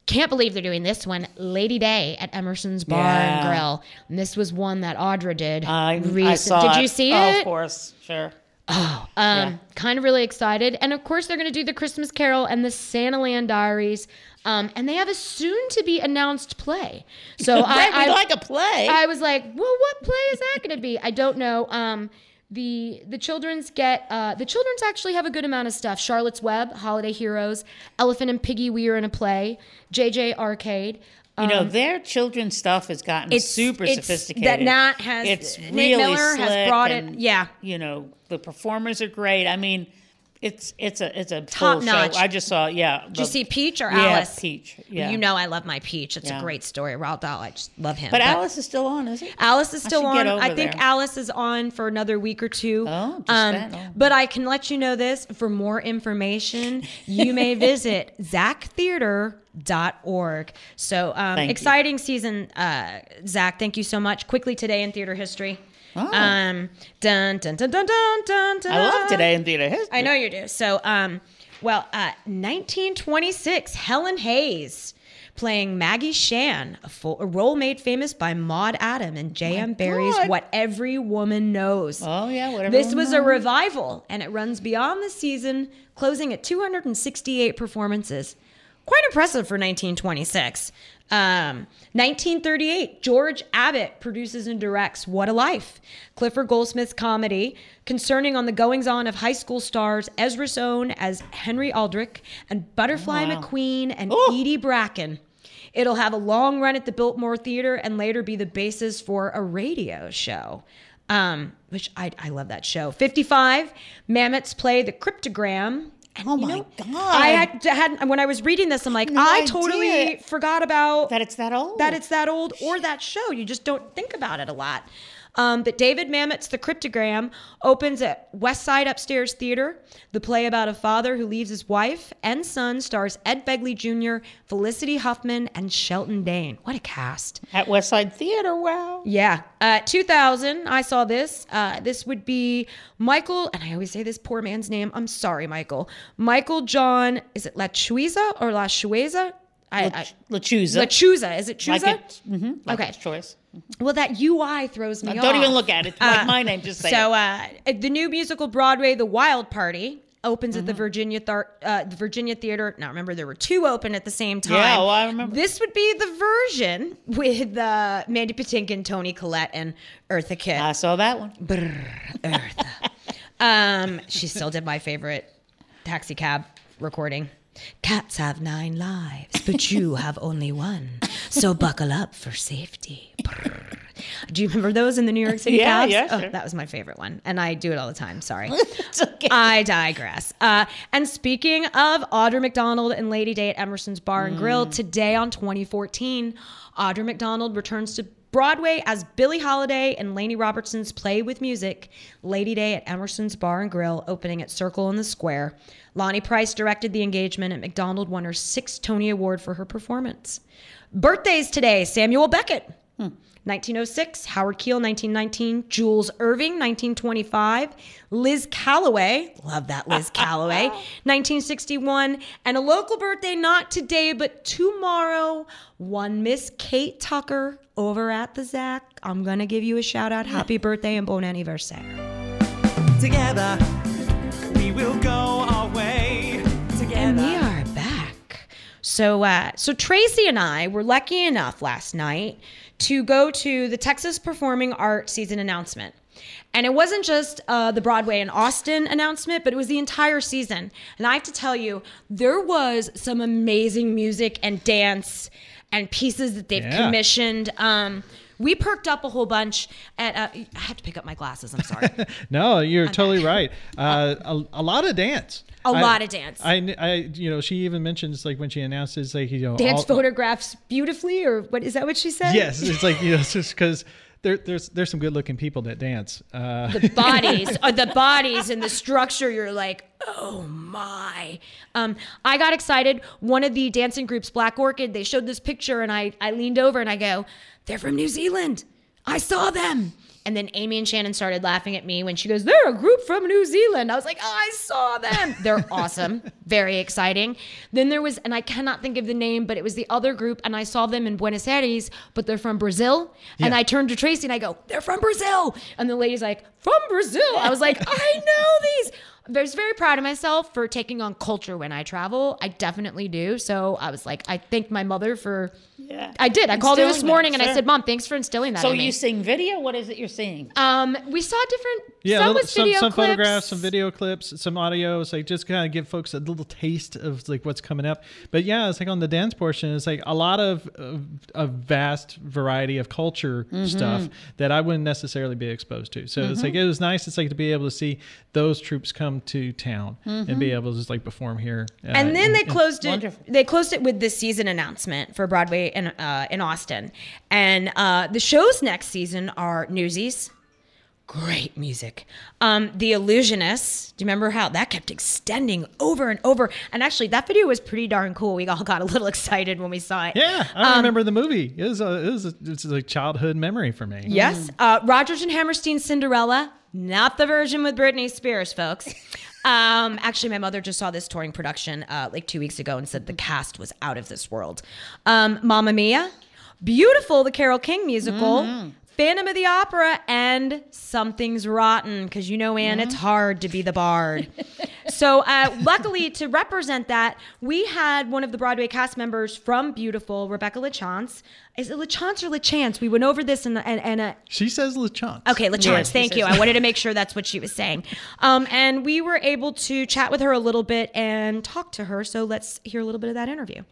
can't believe they're doing this one. Lady Day at Emerson's Bar Yeah. and Grill. And this was one that Audra did. I, I recent- saw Did it. you see Oh, it? of course, sure. Um, Yeah. Kind of really excited. And of course, they're going to do the Christmas Carol and the Santaland Diaries. Um, and they have a soon to be announced play. So I, Right, we I, like a play. I was like, well, what play is that going to be? I don't know. Um, the the children's get uh, the children's actually have a good amount of stuff. Charlotte's Web, Holiday Heroes, Elephant and Piggy Weir in a play, J J Arcade. You know, their children's stuff has gotten It's- super it's- sophisticated. that Nat has- It's Nate really Miller has slick brought it- and, yeah. You know, the performers are great. I mean, it's it's a it's a Top full notch. show. I just saw, yeah. Did you see Peach or yeah, Alice? Peach. Yeah. You know I love my Peach. It's Yeah. a great story. Roald Dahl, I just love him. But Alice is still on, is it? Alice is I still should on. get over I think there. Alice is on for another week or two. Oh, just that. Oh. But I can let you know this. For more information, you may visit zach theater dot org. So um, Thank you. exciting season, uh, Zach. Thank you so much. Quickly today in theater history. Oh. Um, dun, dun, dun, dun, dun, dun, dun. I love Today in Theater History. I know you do. So, um, well, uh, nineteen twenty-six, Helen Hayes playing Maggie Shan, a, full, a role made famous by Maude Adam in J M. Barrie's God. What Every Woman Knows. Oh, yeah, whatever. This was a revival, and it runs beyond the season, closing at two hundred sixty-eight performances. Quite impressive for nineteen twenty-six. Um, nineteen thirty-eight, George Abbott produces and directs What a Life, Clifford Goldsmith's comedy concerning on the goings-on of high school stars Ezra Sohn as Henry Aldrich and Butterfly Wow. McQueen and Oh. Edie Bracken. It'll have a long run at the Biltmore Theater and later be the basis for a radio show. Um, which I, I love that show. fifty-five, Mammoths play The Cryptogram. And, Oh you my know, God. I had, had when I was reading this, I'm like, No I idea. totally forgot about That it's that old. that it's that old or that show. You just don't think about it a lot. Um, but David Mamet's The Cryptogram opens at West Side Upstairs Theater. The play about a father who leaves his wife and son stars Ed Begley Junior, Felicity Huffman, and Shelton Dane. What a cast. At West Side Theater, wow. Yeah. Uh, two thousand, I saw this. Uh, this would be Michael, and I always say this poor man's name. I'm sorry, Michael. Michael John, is it La Chueza or La Chueza? I, I, LaChusa. La Chuza. Is it Chuza? Like it, mm-hmm, like Okay. its choice. Well, that U I throws me off. Don't even look at it. Like Uh, my name, just say So, it. uh, the new musical Broadway, The Wild Party, opens Mm-hmm. at the Virginia Thar- uh, the Virginia Theater. Now, remember, there were two open at the same time. Yeah, well, I remember. This would be the version with uh, Mandy Patinkin, Toni Collette, and Eartha Kitt. I saw that one. Brr, Eartha. um, she still did my favorite taxi cab recording. Cats have nine lives, but you have only one. So buckle up for safety. Brr. Do you remember those in the New York City Yeah, cabs? yeah, Oh, sure. that was my favorite one. And I do it all the time. Sorry. It's okay. I digress. Uh, and speaking of Audra McDonald and Lady Day at Emerson's Bar and Grill, today on twenty fourteen, Audra McDonald returns to Broadway as Billie Holiday in Lainey Robertson's Play with Music, Lady Day at Emerson's Bar and Grill, opening at Circle in the Square. Lonnie Price directed the engagement, and McDonald won her sixth Tony Award for her performance. Birthdays today, Samuel Beckett. nineteen oh six, Howard Keel, nineteen nineteen, Jules Irving, nineteen twenty-five, Liz Calloway, love that Liz Calloway, nineteen sixty-one, and a local birthday not today but tomorrow, one Miss Kate Tucker over at the Zach. I'm going to give you a shout out. Happy birthday and bon anniversaire. Together, we will go our way. Together. And we are back. So, uh, so Tracy and I were lucky enough last night to go to the Texas Performing Arts season announcement. And it wasn't just uh, the Broadway and Austin announcement, but it was the entire season. And I have to tell you, there was some amazing music and dance and pieces that they've Yeah. commissioned. Um, we perked up a whole bunch. At, uh, I have to pick up my glasses. I'm sorry. No, you're totally right. Uh, a, a lot of dance. A I- lot of dance. I, I, you know, she even mentions like when she announces like you know Dance all- photographs beautifully, or what is that? What she said? Yes, it's like you know, it's just because there, there's there's some good looking people that dance. Uh, The bodies, or the bodies and the structure. You're like, oh my. Um, I got excited. One of the dancing groups, Black Orchid, they showed this picture, and I I leaned over and I go, they're from New Zealand. I saw them. And then Amy and Shannon started laughing at me when she goes, they're a group from New Zealand. I was like, oh, I saw them. They're awesome. Very exciting. Then there was, and I cannot think of the name, but it was the other group. And I saw them in Buenos Aires, but they're from Brazil. Yeah. And I turned to Tracy and I go, they're from Brazil. And the lady's like, from Brazil. I was like, I know these. I was very proud of myself for taking on culture when I travel. I definitely do. So I was like, I thanked my mother for, Yeah. I did. I called her this Instilling that, morning and I sure. said, Mom, thanks for instilling that So in me. you seeing video? What is it you're seeing? Um, we saw different, Yeah, some little, was some, video some clips. photographs, some video clips, some audio. It's like just kind of give folks a little taste of like what's coming up. But yeah, it's like on the dance portion, it's like a lot of of a vast variety of culture Mm-hmm. stuff that I wouldn't necessarily be exposed to. So it's like it was nice. It's like to be able to see those troops come to town and be able to just like perform here. Uh, And then in- they in- closed it. Wonderful. They closed it with this season announcement for Broadway in uh, in Austin, and uh, the shows next season are Newsies. Great music. Um, the Illusionists. Do you remember how that kept extending over and over? And actually, that video was pretty darn cool. We all got a little excited when we saw it. Yeah, I remember the movie. It was a it was a, it's a childhood memory for me. Yes. Uh, Rodgers and Hammerstein's Cinderella, not the version with Britney Spears, folks. Um, actually, my mother just saw this touring production uh, like two weeks ago and said the cast was out of this world. Um, Mamma Mia, beautiful, the Carole King musical. Phantom of the Opera, and Something's Rotten, because you know, Anne, it's hard to be the bard. So uh, luckily, to represent that, we had one of the Broadway cast members from Beautiful, Rebecca LaChance. Is it LaChance or LaChance? We went over this in, in, in a... She says LaChance. Okay, LaChance, Yeah, she thank says you. that. I wanted to make sure that's what she was saying. Um, and we were able to chat with her a little bit and talk to her. So let's hear a little bit of that interview.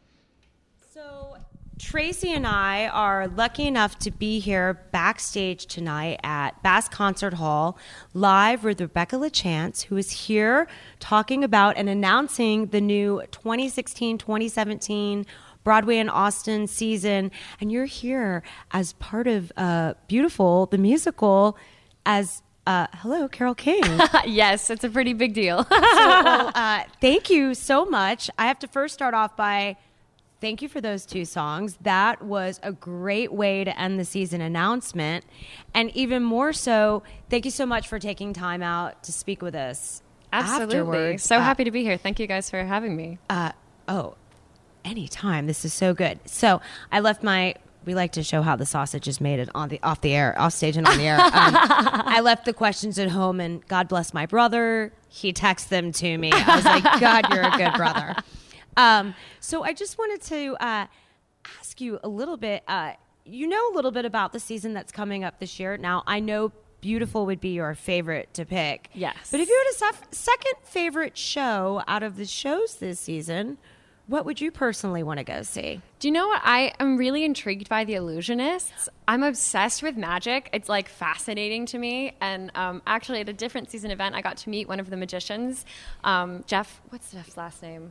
So Tracy and I are lucky enough to be here backstage tonight at Bass Concert Hall, live with Rebecca LaChance, who is here talking about and announcing the new twenty sixteen twenty seventeen Broadway in Austin season. And you're here as part of uh, Beautiful, the musical, as uh, hello, Carole King. Yes, it's a pretty big deal. So, well, uh, thank you so much. I have to first start off by thank you for those two songs. That was a great way to end the season announcement. And even more so, thank you so much for taking time out to speak with us. Absolutely. afterwards. So Uh, happy to be here. Thank you guys for having me. Uh, oh, anytime. This is so good. So I left my. We like to show how the sausage is made it on the off the air, off stage and on the air. Um, I left the questions at home, and God bless my brother. He texted them to me. I was like, God, you're a good brother. Um, so I just wanted to uh, ask you a little bit. Uh, you know a little bit about the season that's coming up this year. Now I know Beautiful would be your favorite to pick. Yes. But if you had a sef- second favorite show out of the shows this season, what would you personally want to go see? Do you know what? I am really intrigued by The Illusionists. I'm obsessed with magic. It's like fascinating to me. And um, actually, at a different season event, I got to meet one of the magicians, um, Jeff. What's Jeff's last name?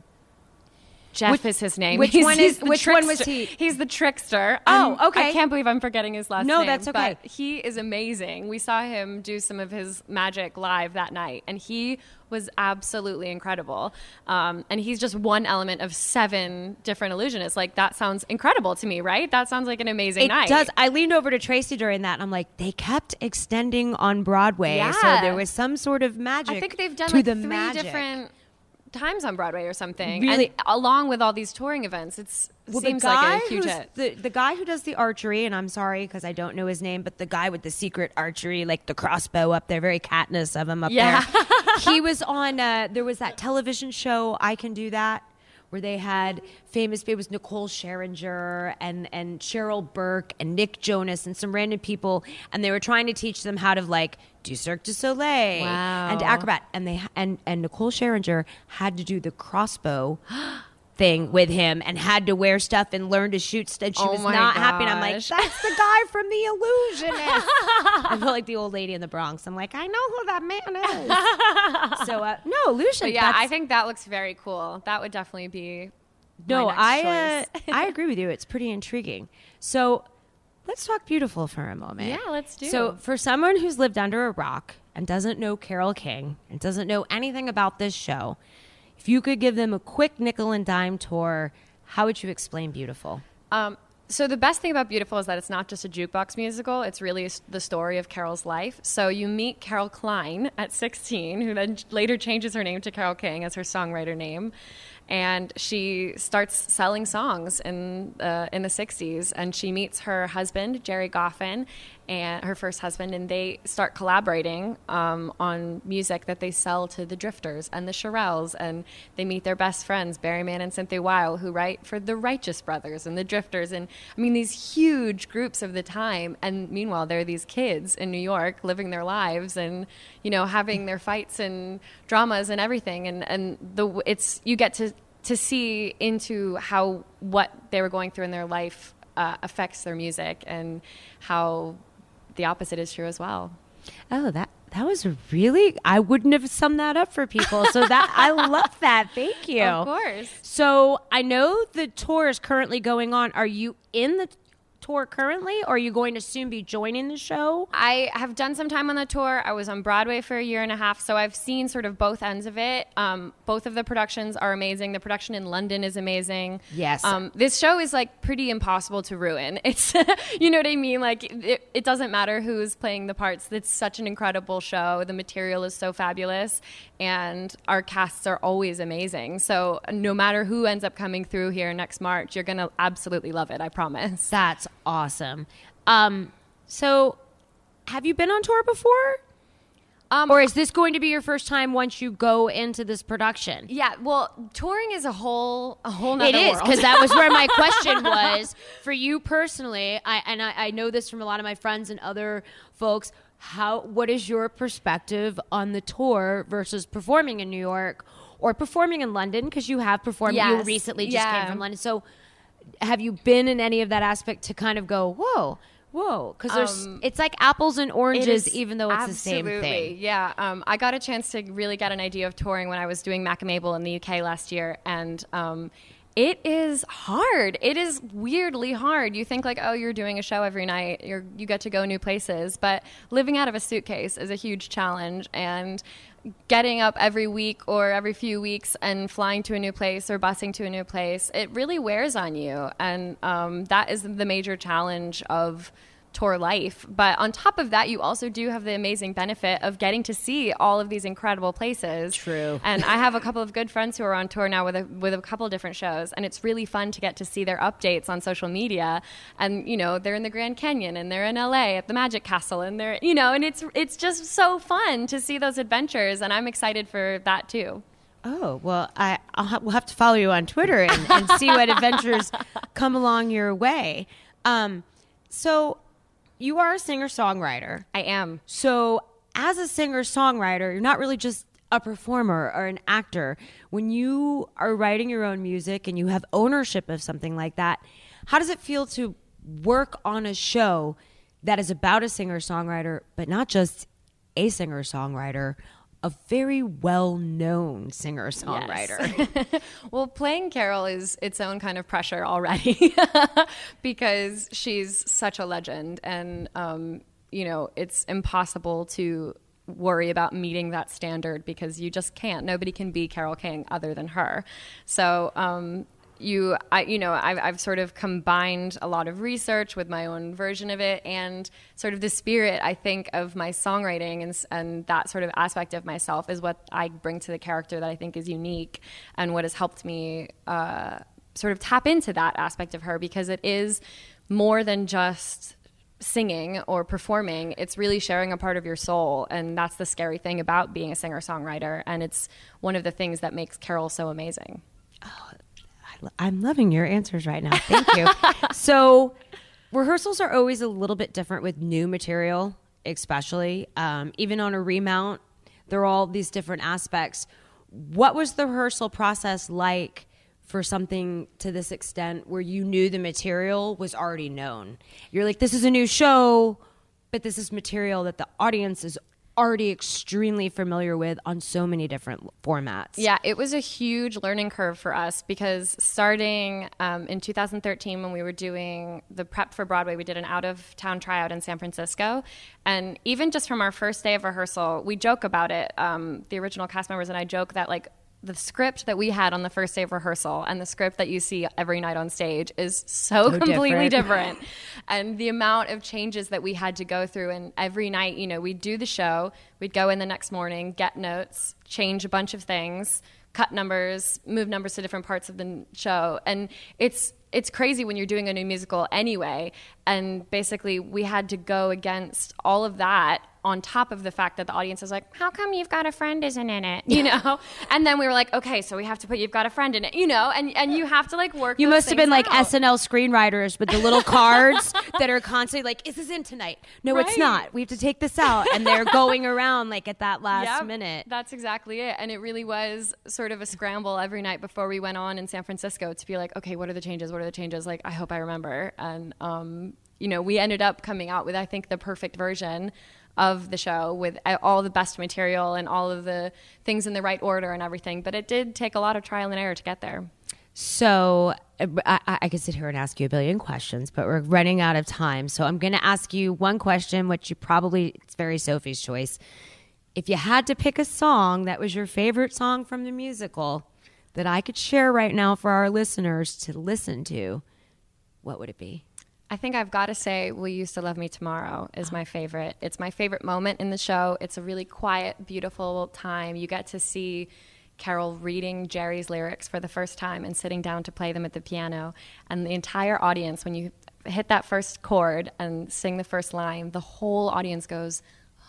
Jeff Which- is his name. which He's- one he's is- the which one was trickster. he? He's the trickster. Oh, I'm- okay. I can't believe I'm forgetting his last No, name. that's okay. But he is amazing. We saw him do some of his magic live that night, and he was absolutely incredible. Um, and he's just one element of seven different illusionists. Like, that sounds incredible to me, right? That sounds like an amazing It night. does. I leaned over to Tracy during that, and I'm like, they kept extending on Broadway, Yeah. so there was some sort of magic. I think they've done to like the three magic. different times on Broadway or something. Really? And along with all these touring events, it's it Well, seems the guy like a huge who's hit. the the guy who does the archery, and I'm sorry because I don't know his name, but the guy with the secret archery, like the crossbow up there, very Katniss of him up Yeah. there. He was on. Uh, there was that television show, I Can Do That, where they had famous. It was Nicole Scherzinger and and Cheryl Burke and Nick Jonas and some random people, and they were trying to teach them how to like do Cirque du Soleil Wow. and acrobat, and they and and Nicole Scherzinger had to do the crossbow thing with him and had to wear stuff and learn to shoot stuff. She Oh was my not happy. And I'm like, gosh. that's the guy from The Illusionist. I feel like the old lady in the Bronx. I'm like, I know who that man is. So, uh, no, Illusion. But yeah, that's- I think that looks very cool. That would definitely be no, my next I, uh, choice. I agree with you. It's pretty intriguing. So let's talk Beautiful for a moment. Yeah, let's do. So for someone who's lived under a rock and doesn't know Carole King and doesn't know anything about this show, if you could give them a quick nickel and dime tour, how would you explain Beautiful? Um, so the best thing about Beautiful is that it's not just a jukebox musical. It's really s- the story of Carol's life. So you meet Carol Klein at sixteen, who then later changes her name to Carole King as her songwriter name. And she starts selling songs in uh, in the sixties, and she meets her husband, Jerry Goffin, and her first husband, and they start collaborating um, on music that they sell to the Drifters and the Shirelles, and they meet their best friends, Barry Mann and Cynthia Weil, who write for the Righteous Brothers and the Drifters, and I mean these huge groups of the time. And meanwhile, there are these kids in New York living their lives, and you know having their fights and dramas and everything, and and the it's you get to to see into how what they were going through in their life uh, affects their music, and how the opposite is true as well. Oh, that that was really, I wouldn't have summed that up for people. So that I love that. Thank you. Of course. So I know the tour is currently going on. Are you in the tour currently, or are you going to soon be joining the show? I have done some time on the tour. I was on Broadway for a year and a half, so I've seen sort of both ends of it. Um, both of the productions are amazing. The production in London is amazing. Yes. Um, this show is like pretty impossible to ruin. It's, you know what I mean? Like it, it doesn't matter who's playing the parts. It's such an incredible show. The material is so fabulous, and our casts are always amazing. So no matter who ends up coming through here next March, you're going to absolutely love it. I promise. That's awesome. Um, so have you been on tour before? Um, or is this going to be your first time once you go into this production? Yeah, well, touring is a whole a whole nother It is, world. because that was where my question was. For you personally, I, and I, I know this from a lot of my friends and other folks, how what is your perspective on the tour versus performing in New York or performing in London? Because you have performed, you Yes, recently just yeah. came from London. So have you been in any of that aspect to kind of go, whoa, whoa? Because there's Um, it's like apples and It oranges, is even though it's the same absolutely, thing. Yeah, um, I got a chance to really get an idea of touring when I was doing Mac and Mabel in the U K last year, and um, it is hard. It is weirdly hard. You think like, oh, you're doing a show every night, you're you get to go new places, but living out of a suitcase is a huge challenge, and getting up every week or every few weeks and flying to a new place or busing to a new place, it really wears on you, and um, that is the major challenge of tour life. But on top of that, you also do have the amazing benefit of getting to see all of these incredible places. True. And I have a couple of good friends who are on tour now with a, with a couple of different shows, and it's really fun to get to see their updates on social media. And you know, they're in the Grand Canyon, and they're in L A at the Magic Castle, and they're you know, and it's it's just so fun to see those adventures, and I'm excited for that too. Oh, well, I, I'll ha- we'll have to follow you on Twitter and, and see what adventures come along your way. Um, so you are a singer-songwriter. I am. So as a singer-songwriter, you're not really just a performer or an actor. When you are writing your own music and you have ownership of something like that, how does it feel to work on a show that is about a singer-songwriter, but not just a singer-songwriter, a very well-known singer-songwriter? Yes. Well, playing Carol is its own kind of pressure already because she's such a legend, and um, you know, it's impossible to worry about meeting that standard because you just can't. Nobody can be Carole King other than her. So um, you, I, you know, I've, I've sort of combined a lot of research with my own version of it, and sort of the spirit, I think, of my songwriting and, and that sort of aspect of myself is what I bring to the character that I think is unique, and what has helped me uh, sort of tap into that aspect of her, because it is more than just singing or performing. It's really sharing a part of your soul, and that's the scary thing about being a singer-songwriter, and it's one of the things that makes Carol so amazing. I'm loving your answers right now. Thank you. So rehearsals are always a little bit different with new material, especially. Um, even on a remount, there are all these different aspects. What was the rehearsal process like for something to this extent where you knew the material was already known? You're like, this is a new show, but this is material that the audience is already extremely familiar with on so many different formats. Yeah, it was a huge learning curve for us, because starting um, in two thousand thirteen, when we were doing the prep for Broadway, we did an out-of-town tryout in San Francisco. And even just from our first day of rehearsal, we joke about it. Um, the original cast members and I joke that, like, the script that we had on the first day of rehearsal and the script that you see every night on stage is so, So completely different. different. And the amount of changes that we had to go through, and every night, you know, we'd do the show, we'd go in the next morning, get notes, change a bunch of things, cut numbers, move numbers to different parts of the show. And it's it's crazy when you're doing a new musical anyway. And basically we had to go against all of that on top of the fact that the audience is like, how come You've Got a Friend isn't in it? You know? And then we were like, okay, so we have to put You've Got a Friend in it, you know? And and you have to like work You those must have been things like out. S N L screenwriters with the little cards that are constantly like, is this in tonight? No, it's Right. not. We have to take this out. And they're going around like at that last Yep, minute. That's exactly it. And it really was sort of a scramble every night before we went on in San Francisco to be like, okay, what are the changes? What are the changes? Like, I hope I remember. And, um, you know, we ended up coming out with, I think, the perfect version of the show with all the best material and all of the things in the right order and everything. But it did take a lot of trial and error to get there. So I, I could sit here and ask you a billion questions, but we're running out of time. So I'm going to ask you one question, which you probably, it's very Sophie's choice. If you had to pick a song that was your favorite song from the musical that I could share right now for our listeners to listen to, what would it be? I think I've got to say Will You Used to Love Me Tomorrow is my favorite. It's my favorite moment in the show. It's a really quiet, beautiful time. You get to see Carol reading Jerry's lyrics for the first time and sitting down to play them at the piano. And the entire audience, when you hit that first chord and sing the first line, the whole audience goes,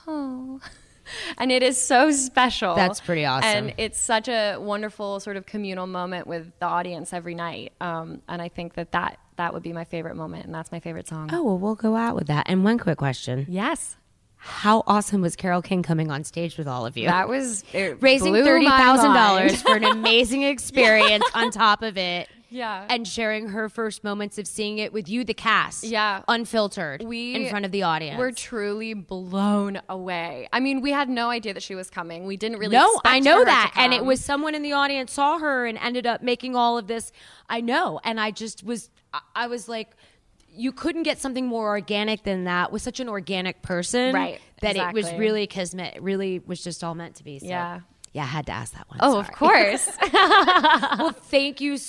oh. And it is so special. That's pretty awesome. And it's such a wonderful sort of communal moment with the audience every night. Um, and I think that, that that would be my favorite moment, and that's my favorite song. Oh, well, we'll go out with that. And one quick question. Yes. How awesome was Carole King coming on stage with all of you? That was it raising blew thirty my thousand mind. dollars for an amazing experience on top of it. Yeah. And sharing her first moments of seeing it with you, the cast. Yeah. Unfiltered. We in front of the audience. We're truly blown away. I mean, we had no idea that she was coming. We didn't really No, expect I know for her that. to And it come. was someone in the audience saw her and ended up making all of this. I know. And I just was, I- I was like, you couldn't get something more organic than that with such an organic person. Right, That it was exactly. really kismet. It really was just all meant to be. So. Yeah. Yeah, I had to ask that one. Oh, Sorry. of course. Well, thank you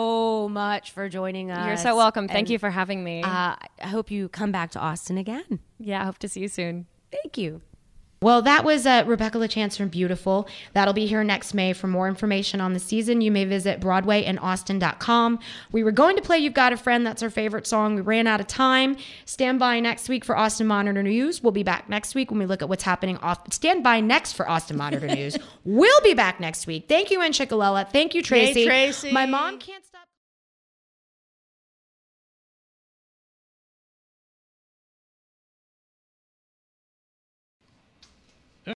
so much for joining us. You're so welcome. Thank And, you for having me. Uh, I hope you come back to Austin again. yeah, I hope to see you soon. Thank you. Well, that was uh, Rebecca LaChance from Beautiful. That'll be here next May. For more information on the season, you may visit broadway in austin dot com. We were going to play You've Got a Friend. That's our favorite song. We ran out of time. Stand by next week for Austin Monitor News. We'll be back next week when we look at what's happening off. Stand by next for Austin Monitor News. We'll be back next week. Thank you, Ann Chicolella. Thank you, Tracy. Tracy. My mom can't...